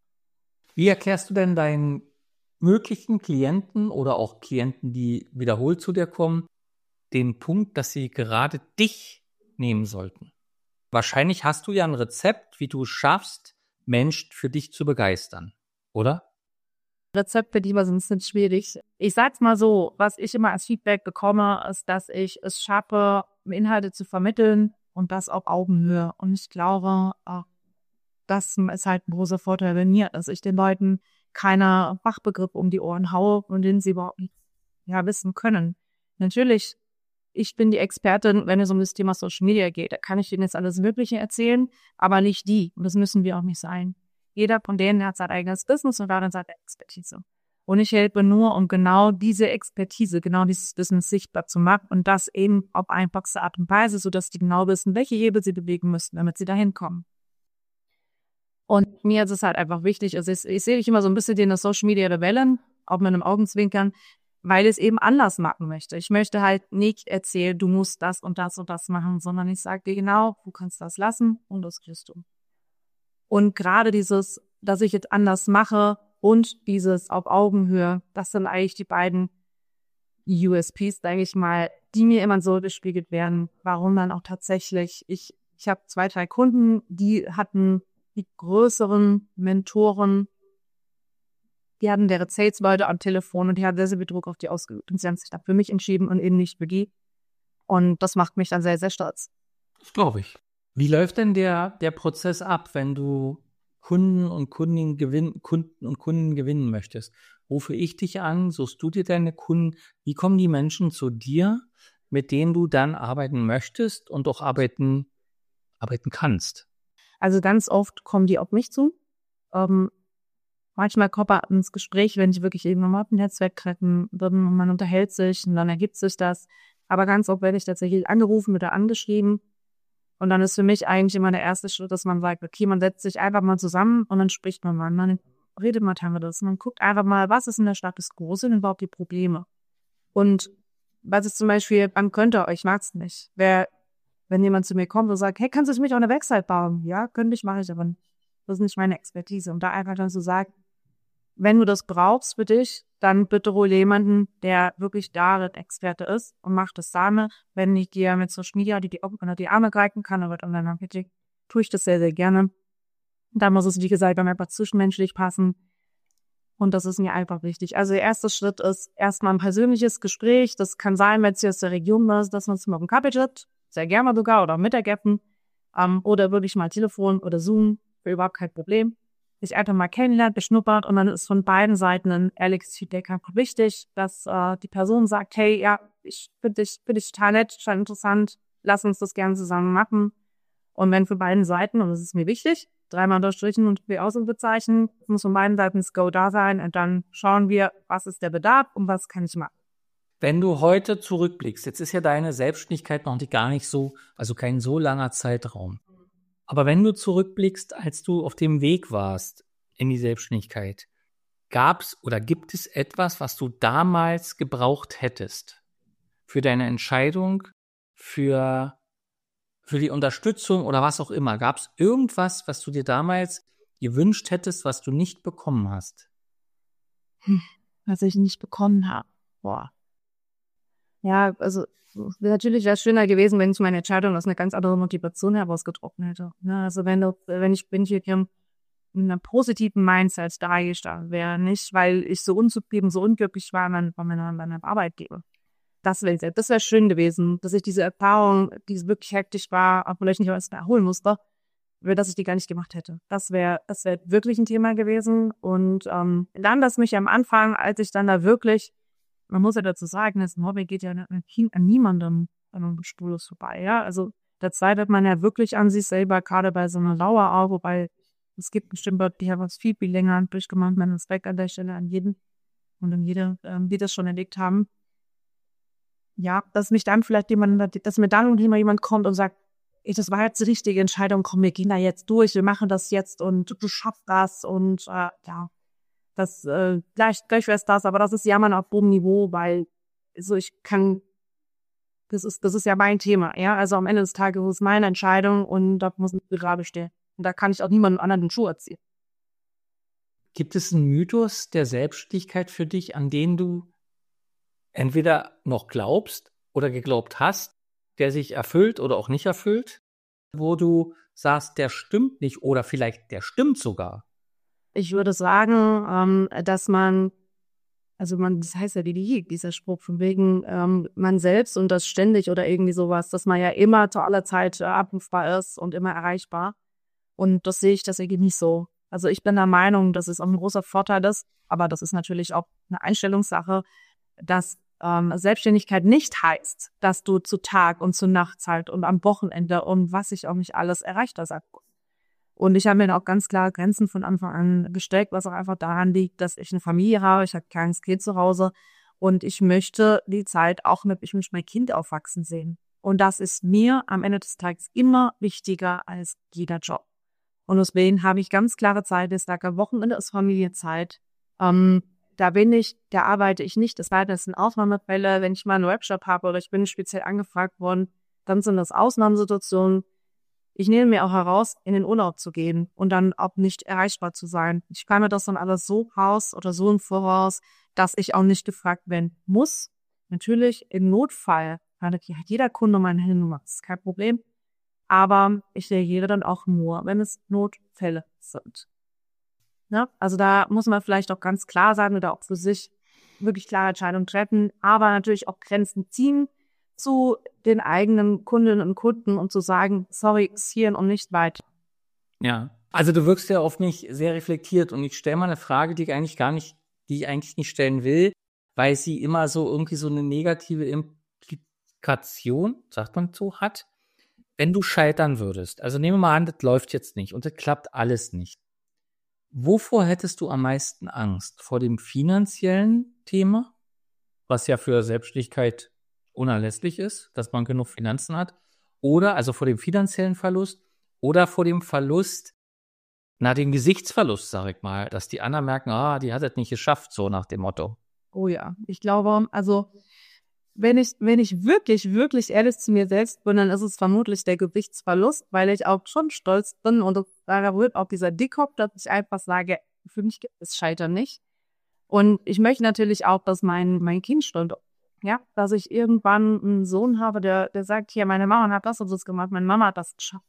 Wie erklärst du denn deinen möglichen Klienten oder auch Klienten, die wiederholt zu dir kommen, den Punkt, dass sie gerade dich nehmen sollten? Wahrscheinlich hast du ja ein Rezept, wie du es schaffst, Menschen für dich zu begeistern, oder? Rezepte, die sind schwierig. Ich sag's mal so, was ich immer als Feedback bekomme, ist, dass ich es schaffe, Inhalte zu vermitteln und das auf Augenhöhe. Und ich glaube, das ist halt ein großer Vorteil bei mir, dass ich den Leuten keine Fachbegriffe um die Ohren haue, von denen sie überhaupt nicht wissen können. Natürlich, ich bin die Expertin, wenn es um das Thema Social Media geht. Da kann ich denen jetzt alles Mögliche erzählen, aber nicht die. Und das müssen wir auch nicht sein. Jeder von denen hat sein eigenes Business und darin seine Expertise. Und ich helfe nur, um genau diese Expertise, genau dieses Business sichtbar zu machen und das eben auf einfachste Art und Weise, sodass die genau wissen, welche Hebel sie bewegen müssen, damit sie dahin kommen. Und mir ist es halt einfach wichtig, also ich sehe dich immer so ein bisschen in der Social Media Rebellen, auch mit einem Augenzwinkern, weil ich es eben anders machen möchte. Ich möchte halt nicht erzählen, du musst das und das und das machen, sondern ich sage dir genau, du kannst das lassen und das kriegst du. Und gerade dieses, dass ich jetzt anders mache und dieses auf Augenhöhe, das sind eigentlich die beiden USPs, sage ich mal, die mir immer so gespiegelt werden, warum dann auch tatsächlich, ich habe 2, 3 Kunden, die hatten die größeren Mentoren, die hatten deren Sales-Leute am Telefon und die hatten sehr, sehr viel Druck auf die ausgeübt. Und sie haben sich dann für mich entschieden und eben nicht für die. Und das macht mich dann sehr, sehr stolz. Das glaube ich. Wie läuft denn der Prozess ab, wenn du Kunden und Kundinnen gewinnen möchtest? Rufe ich dich an, suchst du dir deine Kunden? Wie kommen die Menschen zu dir, mit denen du dann arbeiten möchtest und auch arbeiten kannst? Also ganz oft kommen die auf mich zu. Manchmal kommt man ins Gespräch, wenn ich wirklich irgendwann mal auf ein Netzwerk treffen, man unterhält sich und dann ergibt sich das. Aber ganz oft werde ich tatsächlich angerufen oder angeschrieben. Und dann ist für mich eigentlich immer der erste Schritt, dass man sagt, okay, man setzt sich einfach mal zusammen und dann spricht man mal. Man redet mal das. Man guckt einfach mal, was ist in der Stadt das Große und überhaupt die Probleme. Und was ist zum Beispiel, man könnte, ich mag's nicht, wenn jemand zu mir kommt und sagt, hey, kannst du für mich auch eine Website bauen? Ja, könnte ich, mache ich, aber das ist nicht meine Expertise. Und da einfach dann zu sagen, wenn du das brauchst für dich, dann bitte hol jemanden, der wirklich darin Experte ist und mach das Sahne. Wenn ich dir mit Social Media die Arme greifen kann, aber dann Marketing, tue ich das sehr, sehr gerne. Da muss es, wie gesagt, dann einfach zwischenmenschlich passen. Und das ist mir einfach wichtig. Also der erste Schritt ist erstmal ein persönliches Gespräch. Das kann sein, wenn es hier aus der Region ist, dass man es mal auf einen Kaffee trifft, sehr gerne sogar, oder Mittagessen, oder wirklich mal Telefon oder Zoom, für überhaupt kein Problem. Sich einfach mal kennenlernt, beschnuppert und dann ist von beiden Seiten ein ehrliches Feedback einfach wichtig, dass die Person sagt, hey, ja, ich finde dich total nett, total interessant, lass uns das gerne zusammen machen. Und wenn für beiden Seiten, und das ist mir wichtig, 3-mal unterstrichen und wie Ausrufezeichen, muss von beiden Seiten das Go da sein und dann schauen wir, was ist der Bedarf und was kann ich machen. Wenn du heute zurückblickst, jetzt ist ja deine Selbstständigkeit noch gar nicht so, also kein so langer Zeitraum. Aber wenn du zurückblickst, als du auf dem Weg warst in die Selbstständigkeit, gab's oder gibt es etwas, was du damals gebraucht hättest für deine Entscheidung, für die Unterstützung oder was auch immer? Gab's irgendwas, was du dir damals gewünscht hättest, was du nicht bekommen hast? Was ich nicht bekommen habe. Boah. Ja, also natürlich wäre es schöner gewesen, wenn ich meine Entscheidung aus einer ganz anderen Motivation heraus getroffen hätte. Ja, also wenn ich hier mit einem positiven Mindset da gestanden wäre, nicht weil ich so unzufrieden, so unglücklich war bei meinem Arbeitgeber. Das wäre schön gewesen, dass ich diese Erfahrung, die wirklich hektisch war, auch vielleicht nicht alles erholen musste, dass ich die gar nicht gemacht hätte. Das wäre wirklich ein Thema gewesen. Und dann, dass mich am Anfang, als ich dann da wirklich, man muss ja dazu sagen, das Mobbing geht ja an niemandem an einem Spurlos vorbei. Ja, also da zweifelt man ja wirklich an sich selber, gerade bei so einer Lauerau, wobei es gibt bestimmt Leute, die haben was viel, viel länger durchgemacht. Mein Respekt an der Stelle an jeden und an jede, die das schon erlebt haben. Ja, dass mir dann jemand kommt und sagt, das war jetzt die richtige Entscheidung, komm, wir gehen da jetzt durch, wir machen das jetzt und du schaffst das und ja, das gleich wäre es das, aber das ist Jammern auf hohem Niveau, weil so das ist ja mein Thema, ja, also am Ende des Tages ist es meine Entscheidung und da muss ich gerade stehen und da kann ich auch niemandem anderen den Schuh erziehen. Gibt es einen Mythos der Selbstständigkeit für dich, an den du entweder noch glaubst oder geglaubt hast, der sich erfüllt oder auch nicht erfüllt, wo du sagst, der stimmt nicht oder vielleicht der stimmt sogar? Ich würde sagen, dass man Also das heißt ja dieser Spruch von wegen man selbst und das ständig oder irgendwie sowas, dass man ja immer zu aller Zeit abrufbar ist und immer erreichbar. Und das sehe ich deswegen nicht so. Also ich bin der Meinung, dass es auch ein großer Vorteil ist, aber das ist natürlich auch eine Einstellungssache, dass Selbstständigkeit nicht heißt, dass du zu Tag und zu Nachtzeit und am Wochenende und was ich auch nicht alles erreicht habe. Und ich habe mir auch ganz klar Grenzen von Anfang an gesteckt, was auch einfach daran liegt, dass ich eine Familie habe, ich habe ein kleines Kind zu Hause und ich möchte die Zeit auch ich möchte mein Kind aufwachsen sehen. Und das ist mir am Ende des Tages immer wichtiger als jeder Job. Und deswegen habe ich ganz klare Zeit, ich sage, Wochenende ist Familienzeit. Da arbeite ich nicht. Das sind Ausnahmefälle, wenn ich mal einen Workshop habe oder ich bin speziell angefragt worden, dann sind das Ausnahmesituationen. Ich nehme mir auch heraus, in den Urlaub zu gehen und dann auch nicht erreichbar zu sein. Ich kann mir das dann alles so raus oder so im Voraus, dass ich auch nicht gefragt werden muss. Natürlich, im Notfall hat jeder Kunde meine Handynummer, das ist kein Problem. Aber ich reagiere dann auch nur, wenn es Notfälle sind. Ja, also da muss man vielleicht auch ganz klar sein oder auch für sich wirklich klare Entscheidungen treffen, aber natürlich auch Grenzen ziehen zu den eigenen Kundinnen und Kunden und zu sagen, sorry, ist hier und nicht weiter. Ja, also du wirkst ja auf mich sehr reflektiert und ich stelle mal eine Frage, die ich eigentlich nicht stellen will, weil sie immer so irgendwie so eine negative Implikation, sagt man so, hat. Wenn du scheitern würdest, also nehmen wir mal an, das läuft jetzt nicht und das klappt alles nicht. Wovor hättest du am meisten Angst? Vor dem finanziellen Thema, was ja für Selbstständigkeit unerlässlich ist, dass man genug Finanzen hat, oder also vor dem finanziellen Verlust oder vor dem Verlust, dem Gesichtsverlust, sag ich mal, dass die anderen merken, die hat es nicht geschafft, so nach dem Motto. Oh ja, ich glaube, also wenn ich wirklich, wirklich ehrlich zu mir selbst bin, dann ist es vermutlich der Gewichtsverlust, weil ich auch schon stolz bin und da rührt auch dieser Dickkopf, dass ich einfach sage, für mich gibt es Scheitern nicht. Und ich möchte natürlich auch, dass mein Kind stolz ist. Ja, dass ich irgendwann einen Sohn habe, der sagt, hier, meine Mama hat das und das gemacht, meine Mama hat das geschafft.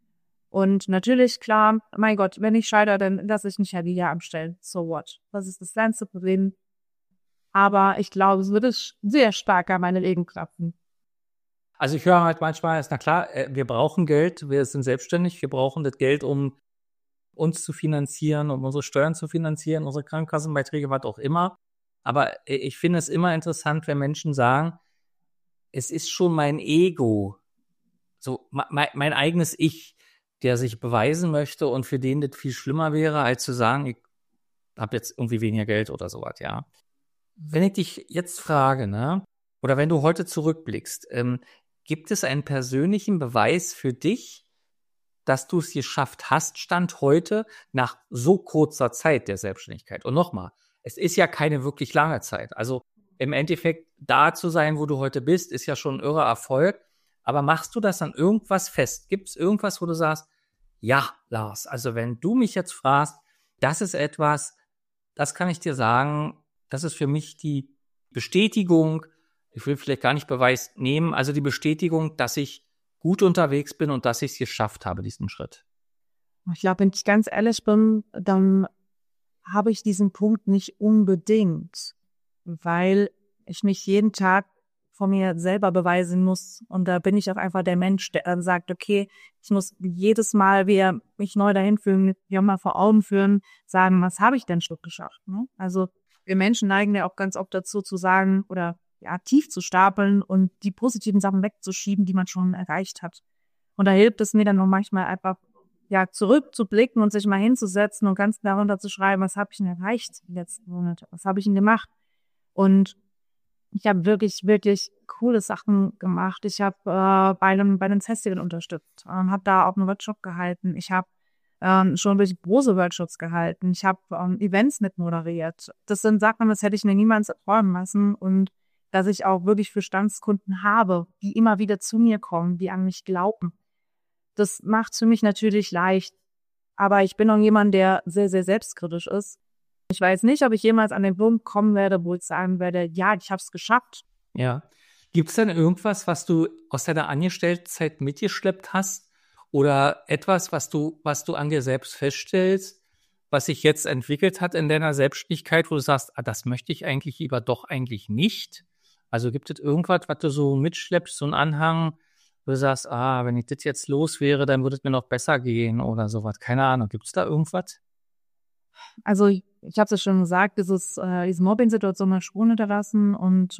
Und natürlich, klar, mein Gott, wenn ich scheitere, dann lasse ich mich ja wieder anstellen. So what? Das ist das kleinste Problem. Aber ich glaube, es würde sehr stark an meine Leben klappen. Also ich höre halt manchmal, ist na klar, wir brauchen Geld, wir sind selbstständig, wir brauchen das Geld, um uns zu finanzieren, um unsere Steuern zu finanzieren, unsere Krankenkassenbeiträge, was auch immer. Aber ich finde es immer interessant, wenn Menschen sagen, es ist schon mein Ego, so mein eigenes Ich, der sich beweisen möchte und für den das viel schlimmer wäre, als zu sagen, ich habe jetzt irgendwie weniger Geld oder sowas, ja. Wenn ich dich jetzt frage, oder wenn du heute zurückblickst, gibt es einen persönlichen Beweis für dich, dass du es geschafft hast, Stand heute, nach so kurzer Zeit der Selbstständigkeit? Und nochmal, es ist ja keine wirklich lange Zeit. Also im Endeffekt da zu sein, wo du heute bist, ist ja schon ein irrer Erfolg. Aber machst du das an irgendwas fest? Gibt es irgendwas, wo du sagst, ja, Lars, also wenn du mich jetzt fragst, das ist etwas, das kann ich dir sagen, das ist für mich die Bestätigung, ich will vielleicht gar nicht Beweis nehmen, also die Bestätigung, dass ich gut unterwegs bin und dass ich es geschafft habe, diesen Schritt. Ich glaube, wenn ich ganz ehrlich bin, dann habe ich diesen Punkt nicht unbedingt, weil ich mich jeden Tag von mir selber beweisen muss. Und da bin ich auch einfach der Mensch, der dann sagt, okay, ich muss jedes Mal wieder mich neu dahin fühlen, mir mal vor Augen führen, sagen, was habe ich denn schon geschafft? Ne? Also wir Menschen neigen ja auch ganz oft dazu zu sagen oder ja, tief zu stapeln und die positiven Sachen wegzuschieben, die man schon erreicht hat. Und da hilft es mir dann noch manchmal einfach, ja, zurückzublicken und sich mal hinzusetzen und ganz klar runterzuschreiben, was habe ich denn erreicht die letzten Monate? Was habe ich denn gemacht? Und ich habe wirklich, wirklich coole Sachen gemacht. Ich habe bei einem Festival unterstützt, habe da auch einen Workshop gehalten. Ich habe schon durch große Workshops gehalten. Ich habe Events mitmoderiert. Das sind Sachen, das hätte ich mir niemals erträumen lassen. Und dass ich auch wirklich Bestandskunden habe, die immer wieder zu mir kommen, die an mich glauben. Das macht es für mich natürlich leicht. Aber ich bin auch jemand, der sehr, sehr selbstkritisch ist. Ich weiß nicht, ob ich jemals an den Punkt kommen werde, wo ich sagen werde, ja, ich habe es geschafft. Ja. Gibt es denn irgendwas, was du aus deiner Angestelltenzeit mitgeschleppt hast? Oder etwas, was du an dir selbst feststellst, was sich jetzt entwickelt hat in deiner Selbstständigkeit, wo du sagst, das möchte ich eigentlich lieber doch eigentlich nicht? Also gibt es irgendwas, was du so mitschleppst, so einen Anhang, wo du sagst, wenn ich das jetzt los wäre, dann würde es mir noch besser gehen oder sowas. Keine Ahnung, gibt es da irgendwas? Also ich habe es ja schon gesagt, diese Mobbing-Situation hat Spuren hinterlassen und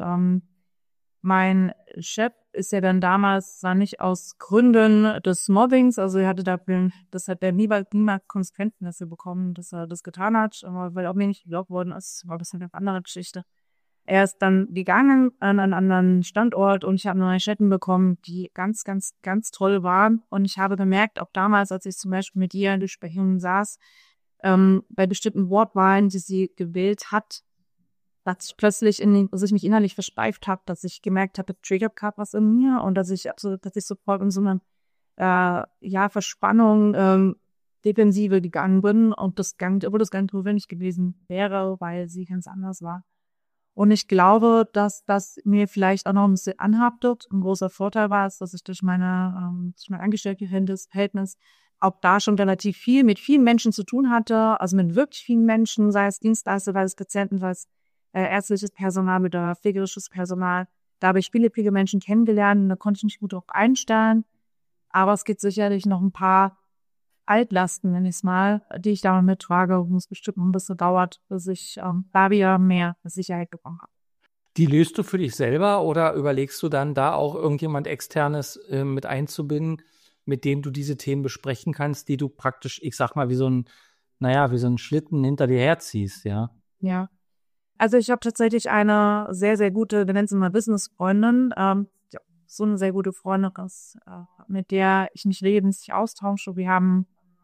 mein Chef ist ja dann damals zwar nicht aus Gründen des Mobbings, also das hat er niemals Konsequenzen dafür bekommen, dass er das getan hat, weil auch mir nicht geglaubt worden ist, war das halt eine andere Geschichte. Er ist dann gegangen an einen anderen Standort und ich habe neue Chatten bekommen, die ganz, ganz, ganz toll waren. Und ich habe gemerkt, auch damals, als ich zum Beispiel mit ihr in Besprechungen saß, bei bestimmten Wortwahlen, die sie gewählt hat, dass ich plötzlich dass ich mich innerlich versteift habe, dass ich gemerkt habe, triggert gerade was in mir und dass ich sofort in so eine Verspannung, Defensive gegangen bin und obwohl das gar nicht notwendig gewesen wäre, weil sie ganz anders war. Und ich glaube, dass das mir vielleicht auch noch ein bisschen anhaftet. Ein großer Vorteil war es, dass ich durch mein Angestelltenverhältnis auch da schon relativ viel mit vielen Menschen zu tun hatte, also mit wirklich vielen Menschen, sei es Dienstleister, sei es Patienten, sei es ärztliches Personal oder pflegerisches Personal. Da habe ich viele Menschen kennengelernt und da konnte ich mich gut auch einstellen. Aber es gibt sicherlich noch ein paar Altlasten, nenne ich es mal, die ich da mittrage, wo es bestimmt noch ein bisschen dauert, bis ich da wieder mehr Sicherheit bekommen habe. Die löst du für dich selber oder überlegst du dann da auch irgendjemand Externes mit einzubinden, mit dem du diese Themen besprechen kannst, die du praktisch, ich sag mal, wie so ein Schlitten hinter dir herziehst, ja? Ja. Also ich habe tatsächlich eine sehr, sehr gute, wir nennen sie mal Business-Freundin, so eine sehr gute Freundin, mit der ich mich regelmäßig austausche. Wir haben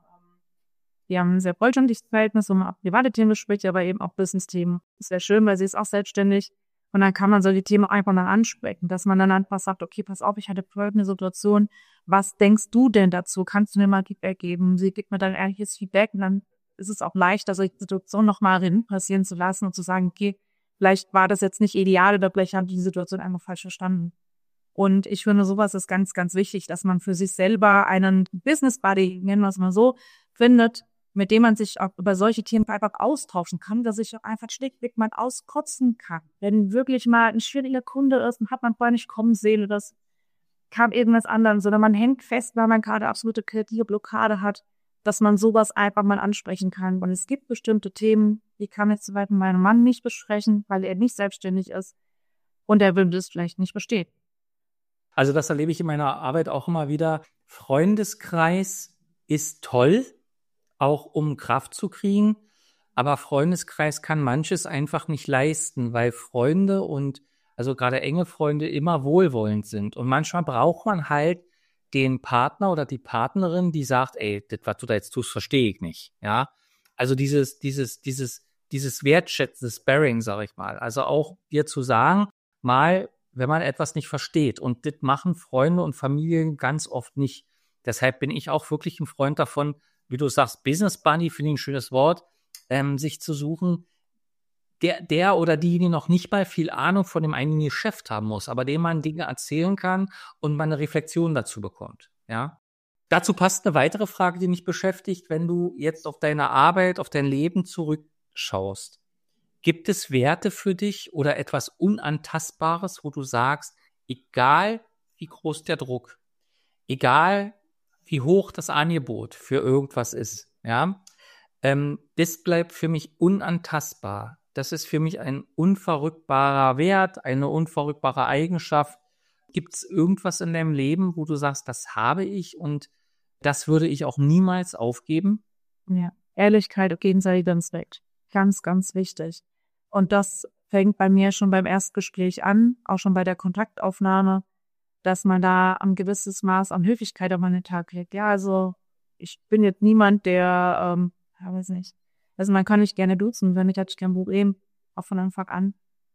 ein sehr freundschaftliches Verhältnis, wo man auch private Themen bespricht, aber eben auch Business-Themen. Das wäre schön, weil sie ist auch selbstständig. Und dann kann man solche Themen einfach dann ansprechen, dass man dann einfach sagt, okay, pass auf, ich hatte folgende Situation. Was denkst du denn dazu? Kannst du mir mal Feedback geben? Sie gibt mir dann ehrliches Feedback und dann ist es auch leichter, solche Situationen nochmal passieren zu lassen und zu sagen, okay, vielleicht war das jetzt nicht ideal oder vielleicht hat die Situation einfach falsch verstanden. Und ich finde, sowas ist ganz, ganz wichtig, dass man für sich selber einen Business Buddy, nennen wir es mal so, findet, mit dem man sich auch über solche Themen einfach austauschen kann, dass ich auch einfach schlichtweg mal auskotzen kann. Wenn wirklich mal ein schwieriger Kunde ist und hat man vorher nicht kommen sehen oder das kam irgendwas anderes oder man hängt fest, weil man gerade absolute kreative Blockade hat, dass man sowas einfach mal ansprechen kann. Und es gibt bestimmte Themen, die kann jetzt soweit mit meinem Mann nicht besprechen, weil er nicht selbstständig ist und er will das vielleicht nicht verstehen. Also das erlebe ich in meiner Arbeit auch immer wieder. Freundeskreis ist toll, auch um Kraft zu kriegen, aber Freundeskreis kann manches einfach nicht leisten, weil Freunde und also gerade enge Freunde immer wohlwollend sind. Und manchmal braucht man halt den Partner oder die Partnerin, die sagt, ey, das, was du da jetzt tust, verstehe ich nicht. Ja, also dieses wertschätzende Sparring, sage ich mal. Also auch dir zu sagen, mal, wenn man etwas nicht versteht. Und das machen Freunde und Familien ganz oft nicht. Deshalb bin ich auch wirklich ein Freund davon, wie du sagst, Business Buddy, finde ich ein schönes Wort, sich zu suchen, der oder die noch nicht mal viel Ahnung von dem eigenen Geschäft haben muss, aber dem man Dinge erzählen kann und man eine Reflexion dazu bekommt. Ja. Dazu passt eine weitere Frage, die mich beschäftigt, wenn du jetzt auf deine Arbeit, auf dein Leben zurückschaust. Gibt es Werte für dich oder etwas Unantastbares, wo du sagst, egal wie groß der Druck, egal wie hoch das Angebot für irgendwas ist, ja, das bleibt für mich unantastbar. Das ist für mich ein unverrückbarer Wert, eine unverrückbare Eigenschaft. Gibt es irgendwas in deinem Leben, wo du sagst, das habe ich und das würde ich auch niemals aufgeben? Ja, Ehrlichkeit und gegenseitiger Respekt. Ganz, ganz wichtig. Und das fängt bei mir schon beim Erstgespräch an, auch schon bei der Kontaktaufnahme, dass man da ein gewisses Maß an Höflichkeit auf den Tag legt. Ja, also ich bin jetzt niemand, der, weiß nicht. Also man kann nicht gerne duzen, wenn nicht, hatte ich kein Problem, auch von Anfang an.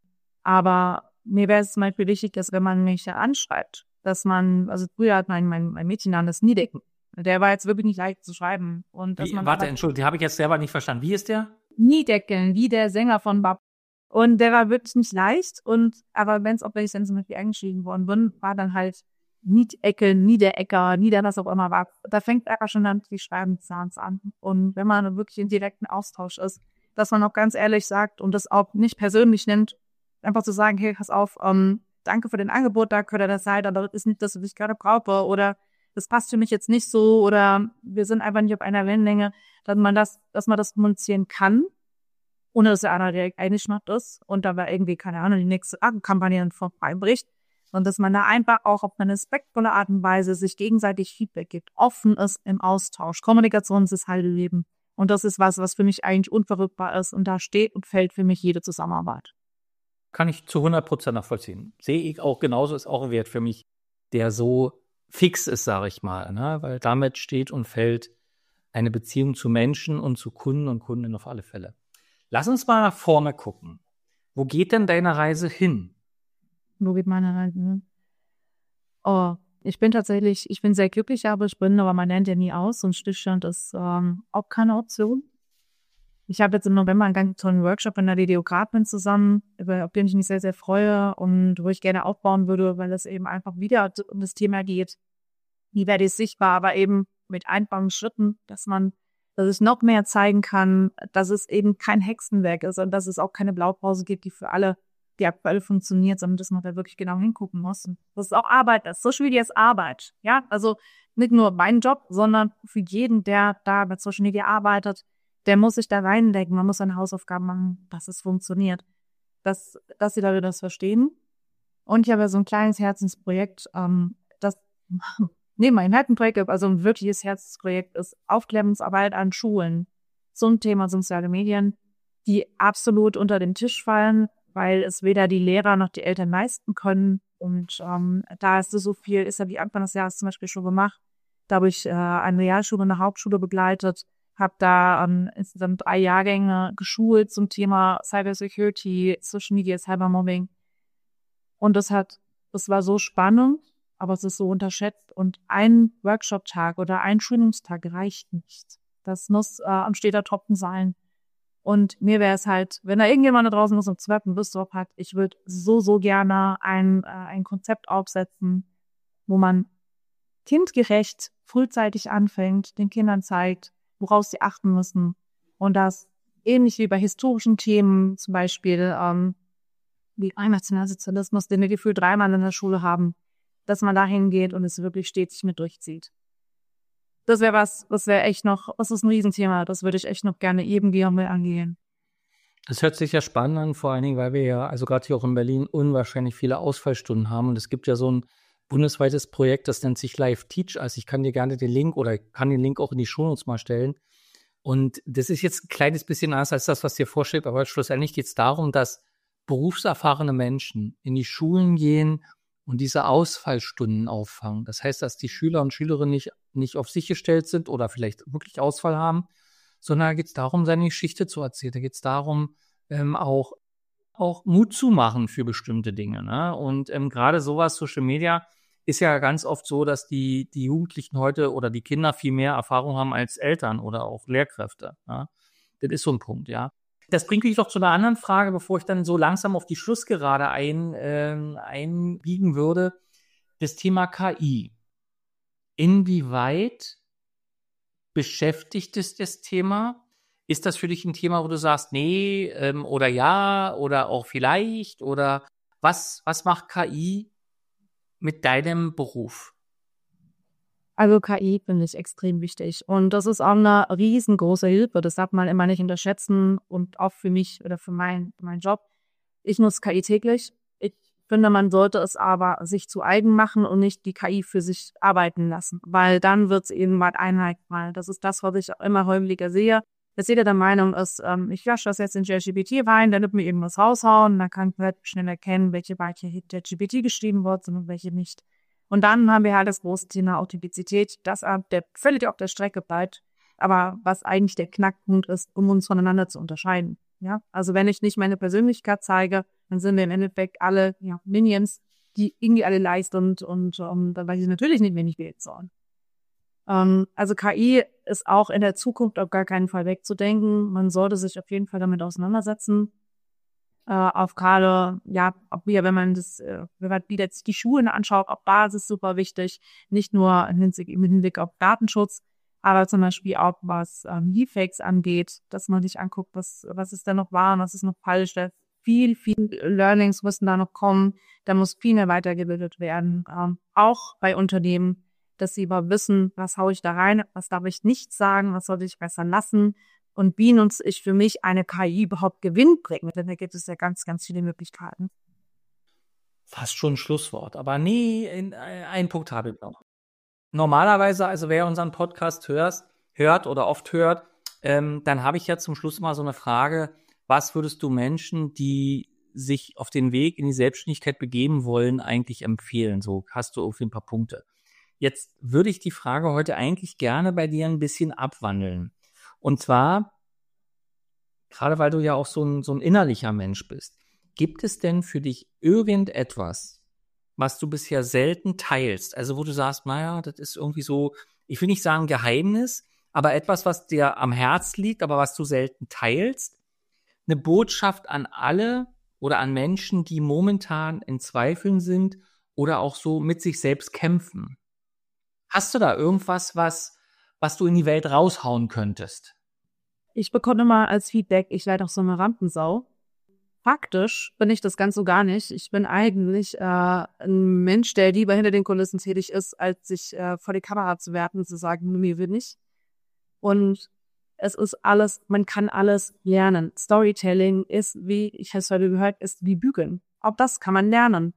Aber mir wäre es zum Beispiel wichtig, dass wenn man mich anschreibt, dass man, also früher hat mein Mädchenname das Niedecken. Der war jetzt wirklich nicht leicht zu schreiben. Und dass man Entschuldigung, die habe ich jetzt selber nicht verstanden. Wie ist der? Niedecken, wie der Sänger von Bab. Und der war wirklich nicht leicht. Aber wenn ich dann zum Beispiel eingeschrieben worden bin, war dann halt Niederecker, was auch immer war. Da fängt einfach schon an, die Schreibenzahns an. Und wenn man wirklich in direkten Austausch ist, dass man auch ganz ehrlich sagt und das auch nicht persönlich nimmt, einfach zu sagen, hey, pass auf, danke für den Angebot, da könnte das sein, aber das ist nicht das, was ich gerade brauche, oder das passt für mich jetzt nicht so, oder wir sind einfach nicht auf einer Wellenlänge, dass man das kommunizieren kann, ohne dass der andere direkt eingeschnappt ist und da war irgendwie, keine Ahnung, die nächste Kampagne vorbeibricht. Und dass man da einfach auch auf eine respektvolle Art und Weise sich gegenseitig Feedback gibt, offen ist im Austausch. Kommunikation ist das halbe Leben. Und das ist was für mich eigentlich unverrückbar ist. Und da steht und fällt für mich jede Zusammenarbeit. Kann ich zu 100% nachvollziehen. Sehe ich auch genauso, ist auch ein Wert für mich, der so fix ist, sage ich mal. Ne? Weil damit steht und fällt eine Beziehung zu Menschen und zu Kunden und Kundinnen auf alle Fälle. Lass uns mal nach vorne gucken. Wo geht denn deine Reise hin? Wo geht meine Reise hin? Oh, ich bin sehr glücklich, aber man lernt ja nie aus. Und Stillstand ist auch keine Option. Ich habe jetzt im November einen ganz tollen Workshop in der DDO Gradman zusammen, auf den ich mich sehr, sehr freue und wo ich gerne aufbauen würde, weil es eben einfach wieder um das Thema geht. Wie werde ich sichtbar, aber eben mit einfachen Schritten, dass ich noch mehr zeigen kann, dass es eben kein Hexenwerk ist und dass es auch keine Blaupause gibt, die aktuell funktioniert, sondern dass man da wirklich genau hingucken muss. Und das ist auch Arbeit, das ist Social Media ist Arbeit. Ja, also nicht nur mein Job, sondern für jeden, der da mit Social Media arbeitet, der muss sich da reindenken, man muss seine Hausaufgaben machen, dass es funktioniert. Dass sie das verstehen. Und ich habe ja so ein kleines Herzensprojekt, mein Herzensprojekt, also ein wirkliches Herzensprojekt ist Aufklärungsarbeit an Schulen zum Thema soziale Medien, die absolut unter den Tisch fallen, weil es weder die Lehrer noch die Eltern leisten können. Und da ist so viel, ist ja wie Anfang des Jahres zum Beispiel schon gemacht. Da habe ich eine Realschule und eine Hauptschule begleitet, habe da insgesamt 3 Jahrgänge geschult zum Thema Cybersecurity, Social Media, Cybermobbing. Und das war so spannend, aber es ist so unterschätzt. Und ein Workshop-Tag oder ein Schulungstag reicht nicht. Das muss am steter Tropfen sein. Und mir wäre es halt, wenn da irgendjemand da draußen noch 12. Lust drauf hat, ich würde so gerne ein Konzept aufsetzen, wo man kindgerecht frühzeitig anfängt, den Kindern zeigt, woraus sie achten müssen. Und das ähnlich wie bei historischen Themen, zum Beispiel wie Nationalsozialismus, den wir gefühlt 3-mal in der Schule haben, dass man da hingeht und es wirklich stetig mit durchzieht. Das wäre das ist ein Riesenthema, das würde ich echt noch gerne irgendwie mal angehen. Das hört sich ja spannend an, vor allen Dingen, weil wir ja, also gerade hier auch in Berlin, unwahrscheinlich viele Ausfallstunden haben. Und es gibt ja so ein bundesweites Projekt, das nennt sich Live Teach. Also ich kann dir gerne den Link oder kann den Link auch in die Shownotes mal stellen. Und das ist jetzt ein kleines bisschen anders als das, was dir vorschwebt, aber schlussendlich geht es darum, dass berufserfahrene Menschen in die Schulen gehen und diese Ausfallstunden auffangen. Das heißt, dass die Schüler und Schülerinnen nicht auf sich gestellt sind oder vielleicht wirklich Ausfall haben, sondern da geht es darum, seine Geschichte zu erzählen. Da geht es darum, auch Mut zu machen für bestimmte Dinge. Ne? Und gerade sowas, Social Media, ist ja ganz oft so, dass die Jugendlichen heute oder die Kinder viel mehr Erfahrung haben als Eltern oder auch Lehrkräfte. Ja? Das ist so ein Punkt, ja. Das bringt mich doch zu einer anderen Frage, bevor ich dann so langsam auf die Schlussgerade einbiegen würde. Das Thema KI. Inwieweit beschäftigt es das Thema? Ist das für dich ein Thema, wo du sagst, nee, oder ja, oder auch vielleicht? Oder was macht KI mit deinem Beruf? Also KI finde ich extrem wichtig. Und das ist auch eine riesengroße Hilfe. Das darf man immer nicht unterschätzen. Und auch für mich oder für meinen Job. Ich nutze KI täglich. Ich finde, man sollte es aber sich zu eigen machen und nicht die KI für sich arbeiten lassen. Weil dann wird es eben mal einheitlich. Das ist das, was ich auch immer häufiger sehe. Dass jeder der Meinung ist, ich wasche das jetzt in ChatGPT rein, dann wird mir irgendwas raushauen. Dann kann ich halt schnell erkennen, welche Beiträge ChatGPT geschrieben wird und welche nicht. Und dann haben wir halt das große Thema Authentizität, das der völlig auf der Strecke bleibt, aber was eigentlich der Knackpunkt ist, um uns voneinander zu unterscheiden. Ja, also wenn ich nicht meine Persönlichkeit zeige, dann sind wir im Endeffekt alle Minions, die irgendwie alle leisten und dann weiß ich natürlich nicht, wen ich wählen soll. Also KI ist auch in der Zukunft auf gar keinen Fall wegzudenken. Man sollte sich auf jeden Fall damit auseinandersetzen. auf gerade, ja, ob wir, wenn man wieder die Schulen anschaut, auch Basis super wichtig, nicht nur im Hinblick auf Datenschutz, aber zum Beispiel auch was Deepfakes angeht, dass man sich anguckt, was ist da noch wahr und was ist noch falsch. Da viel Learnings müssen da noch kommen. Da muss viel mehr weitergebildet werden, auch bei Unternehmen, dass sie aber wissen, was haue ich da rein, was darf ich nicht sagen, was sollte ich besser lassen. Und wie nutze ich für mich eine KI überhaupt Gewinn bringen? Denn da gibt es ja ganz, ganz viele Möglichkeiten. Fast schon ein Schlusswort. Aber nee, einen Punkt habe ich noch. Normalerweise, also wer unseren Podcast hört oder oft hört, dann habe ich ja zum Schluss mal so eine Frage, was würdest du Menschen, die sich auf den Weg in die Selbstständigkeit begeben wollen, eigentlich empfehlen? So hast du irgendwie ein paar Punkte. Jetzt würde ich die Frage heute eigentlich gerne bei dir ein bisschen abwandeln. Und zwar, gerade weil du ja auch so ein innerlicher Mensch bist, gibt es denn für dich irgendetwas, was du bisher selten teilst? Also wo du sagst, naja, das ist irgendwie so, ich will nicht sagen Geheimnis, aber etwas, was dir am Herz liegt, aber was du selten teilst? Eine Botschaft an alle oder an Menschen, die momentan in Zweifeln sind oder auch so mit sich selbst kämpfen. Hast du da irgendwas, was du in die Welt raushauen könntest? Ich bekomme immer als Feedback, ich werde auch so eine Rampensau. Faktisch bin ich das ganz so gar nicht. Ich bin eigentlich ein Mensch, der lieber hinter den Kulissen tätig ist, als sich vor die Kamera zu werfen und zu sagen, mir will nicht. Und es ist alles, man kann alles lernen. Storytelling ist, wie ich es heute gehört, ist wie Bügeln. Auch das kann man lernen.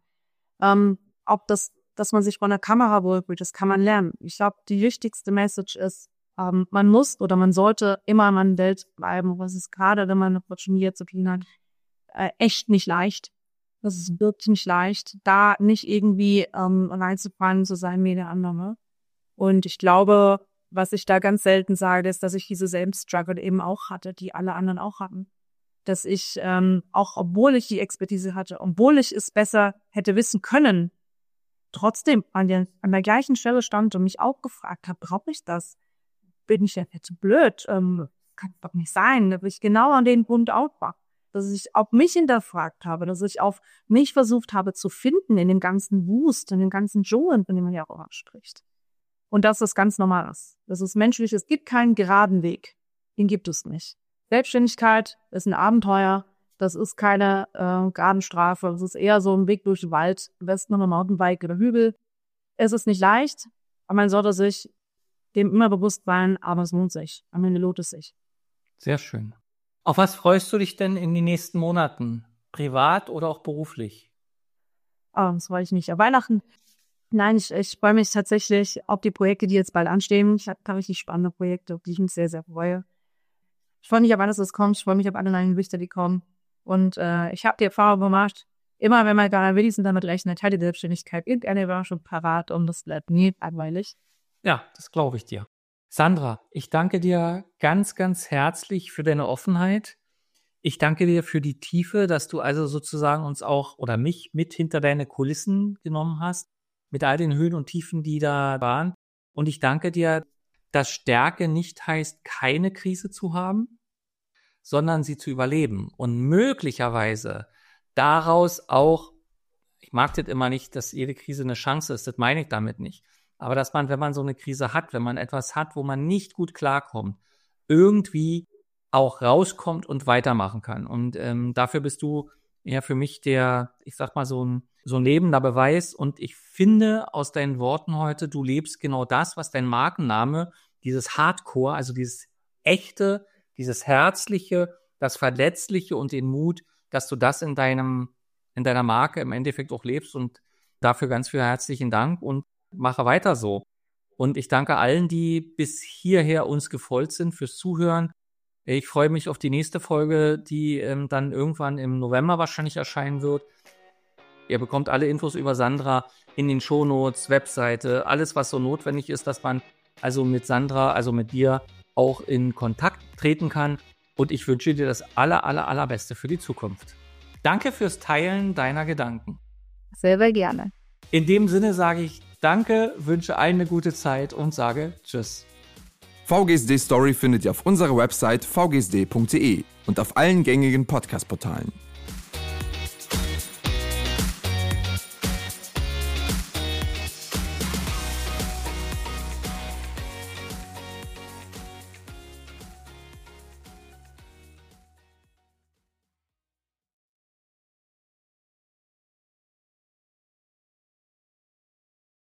Dass man sich vor einer Kamera wohlfühlt, das kann man lernen. Ich glaube, die wichtigste Message ist, man muss oder man sollte immer am Welt bleiben. Was ist gerade, wenn man eine Social Media zu tun hat, echt nicht leicht. Das ist wirklich nicht leicht, da nicht irgendwie reinzufallen, zu sein wie der andere. Und ich glaube, was ich da ganz selten sage, ist, dass ich diese selben Struggle eben auch hatte, die alle anderen auch hatten. Dass ich, auch obwohl ich die Expertise hatte, obwohl ich es besser hätte wissen können, trotzdem an der gleichen Stelle stand und mich auch gefragt habe, brauche ich das? Bin ich ja zu blöd? Kann doch nicht sein. Da bin ich genau an den Punkt auch war. Dass ich auf mich hinterfragt habe, dass ich auf mich versucht habe zu finden in dem ganzen Wust, in dem ganzen Dschungel, von dem man ja auch spricht. Und dass das ganz normal ist. Das ist menschlich. Es gibt keinen geraden Weg. Den gibt es nicht. Selbstständigkeit ist ein Abenteuer. Das ist keine Geradenstrafe. Es ist eher so ein Weg durch den Wald, am besten noch ein Mountainbike oder Hügel. Es ist nicht leicht, aber man sollte sich dem immer bewusst sein, aber es lohnt sich. Am Ende lohnt es sich. Sehr schön. Auf was freust du dich denn in den nächsten Monaten? Privat oder auch beruflich? Das freue ich mich. Auf Weihnachten. Nein, ich freue mich tatsächlich auf die Projekte, die jetzt bald anstehen. Ich habe richtig spannende Projekte, auf die ich mich sehr, sehr freue. Ich freue mich auf alles, was kommt. Ich freue mich auf alle neuen Lichter, die kommen. Und ich habe die Erfahrung gemacht, immer wenn man gerade wenigstens damit rechnet, hat die Selbstständigkeit irgendeine war schon parat und das bleibt nie langweilig. Ja, das glaube ich dir. Sandra, ich danke dir ganz, ganz herzlich für deine Offenheit. Ich danke dir für die Tiefe, dass du also sozusagen uns auch oder mich mit hinter deine Kulissen genommen hast, mit all den Höhen und Tiefen, die da waren. Und ich danke dir, dass Stärke nicht heißt, keine Krise zu haben, sondern sie zu überleben und möglicherweise daraus auch, ich mag das immer nicht, dass jede Krise eine Chance ist, das meine ich damit nicht, aber dass man, wenn man so eine Krise hat, wenn man etwas hat, wo man nicht gut klarkommt, irgendwie auch rauskommt und weitermachen kann. Und dafür bist du ja für mich der, ich sag mal, so ein lebender Beweis. Und ich finde aus deinen Worten heute, du lebst genau das, was dein Markenname, dieses Hardcore, also dieses echte, dieses Herzliche, das Verletzliche und den Mut, dass du das in deiner Marke im Endeffekt auch lebst. Und dafür ganz viel herzlichen Dank und mache weiter so. Und ich danke allen, die bis hierher uns gefolgt sind, fürs Zuhören. Ich freue mich auf die nächste Folge, die dann irgendwann im November wahrscheinlich erscheinen wird. Ihr bekommt alle Infos über Sandra in den Shownotes, Webseite, alles, was so notwendig ist, dass man also mit Sandra, also mit dir auch in Kontakt treten kann. Und ich wünsche dir das allerbeste für die Zukunft. Danke fürs Teilen deiner Gedanken. Sehr, sehr gerne. In dem Sinne sage ich Danke, wünsche allen eine gute Zeit und sage Tschüss. VGSD Story findet ihr auf unserer Website vgsd.de und auf allen gängigen Podcast-Portalen.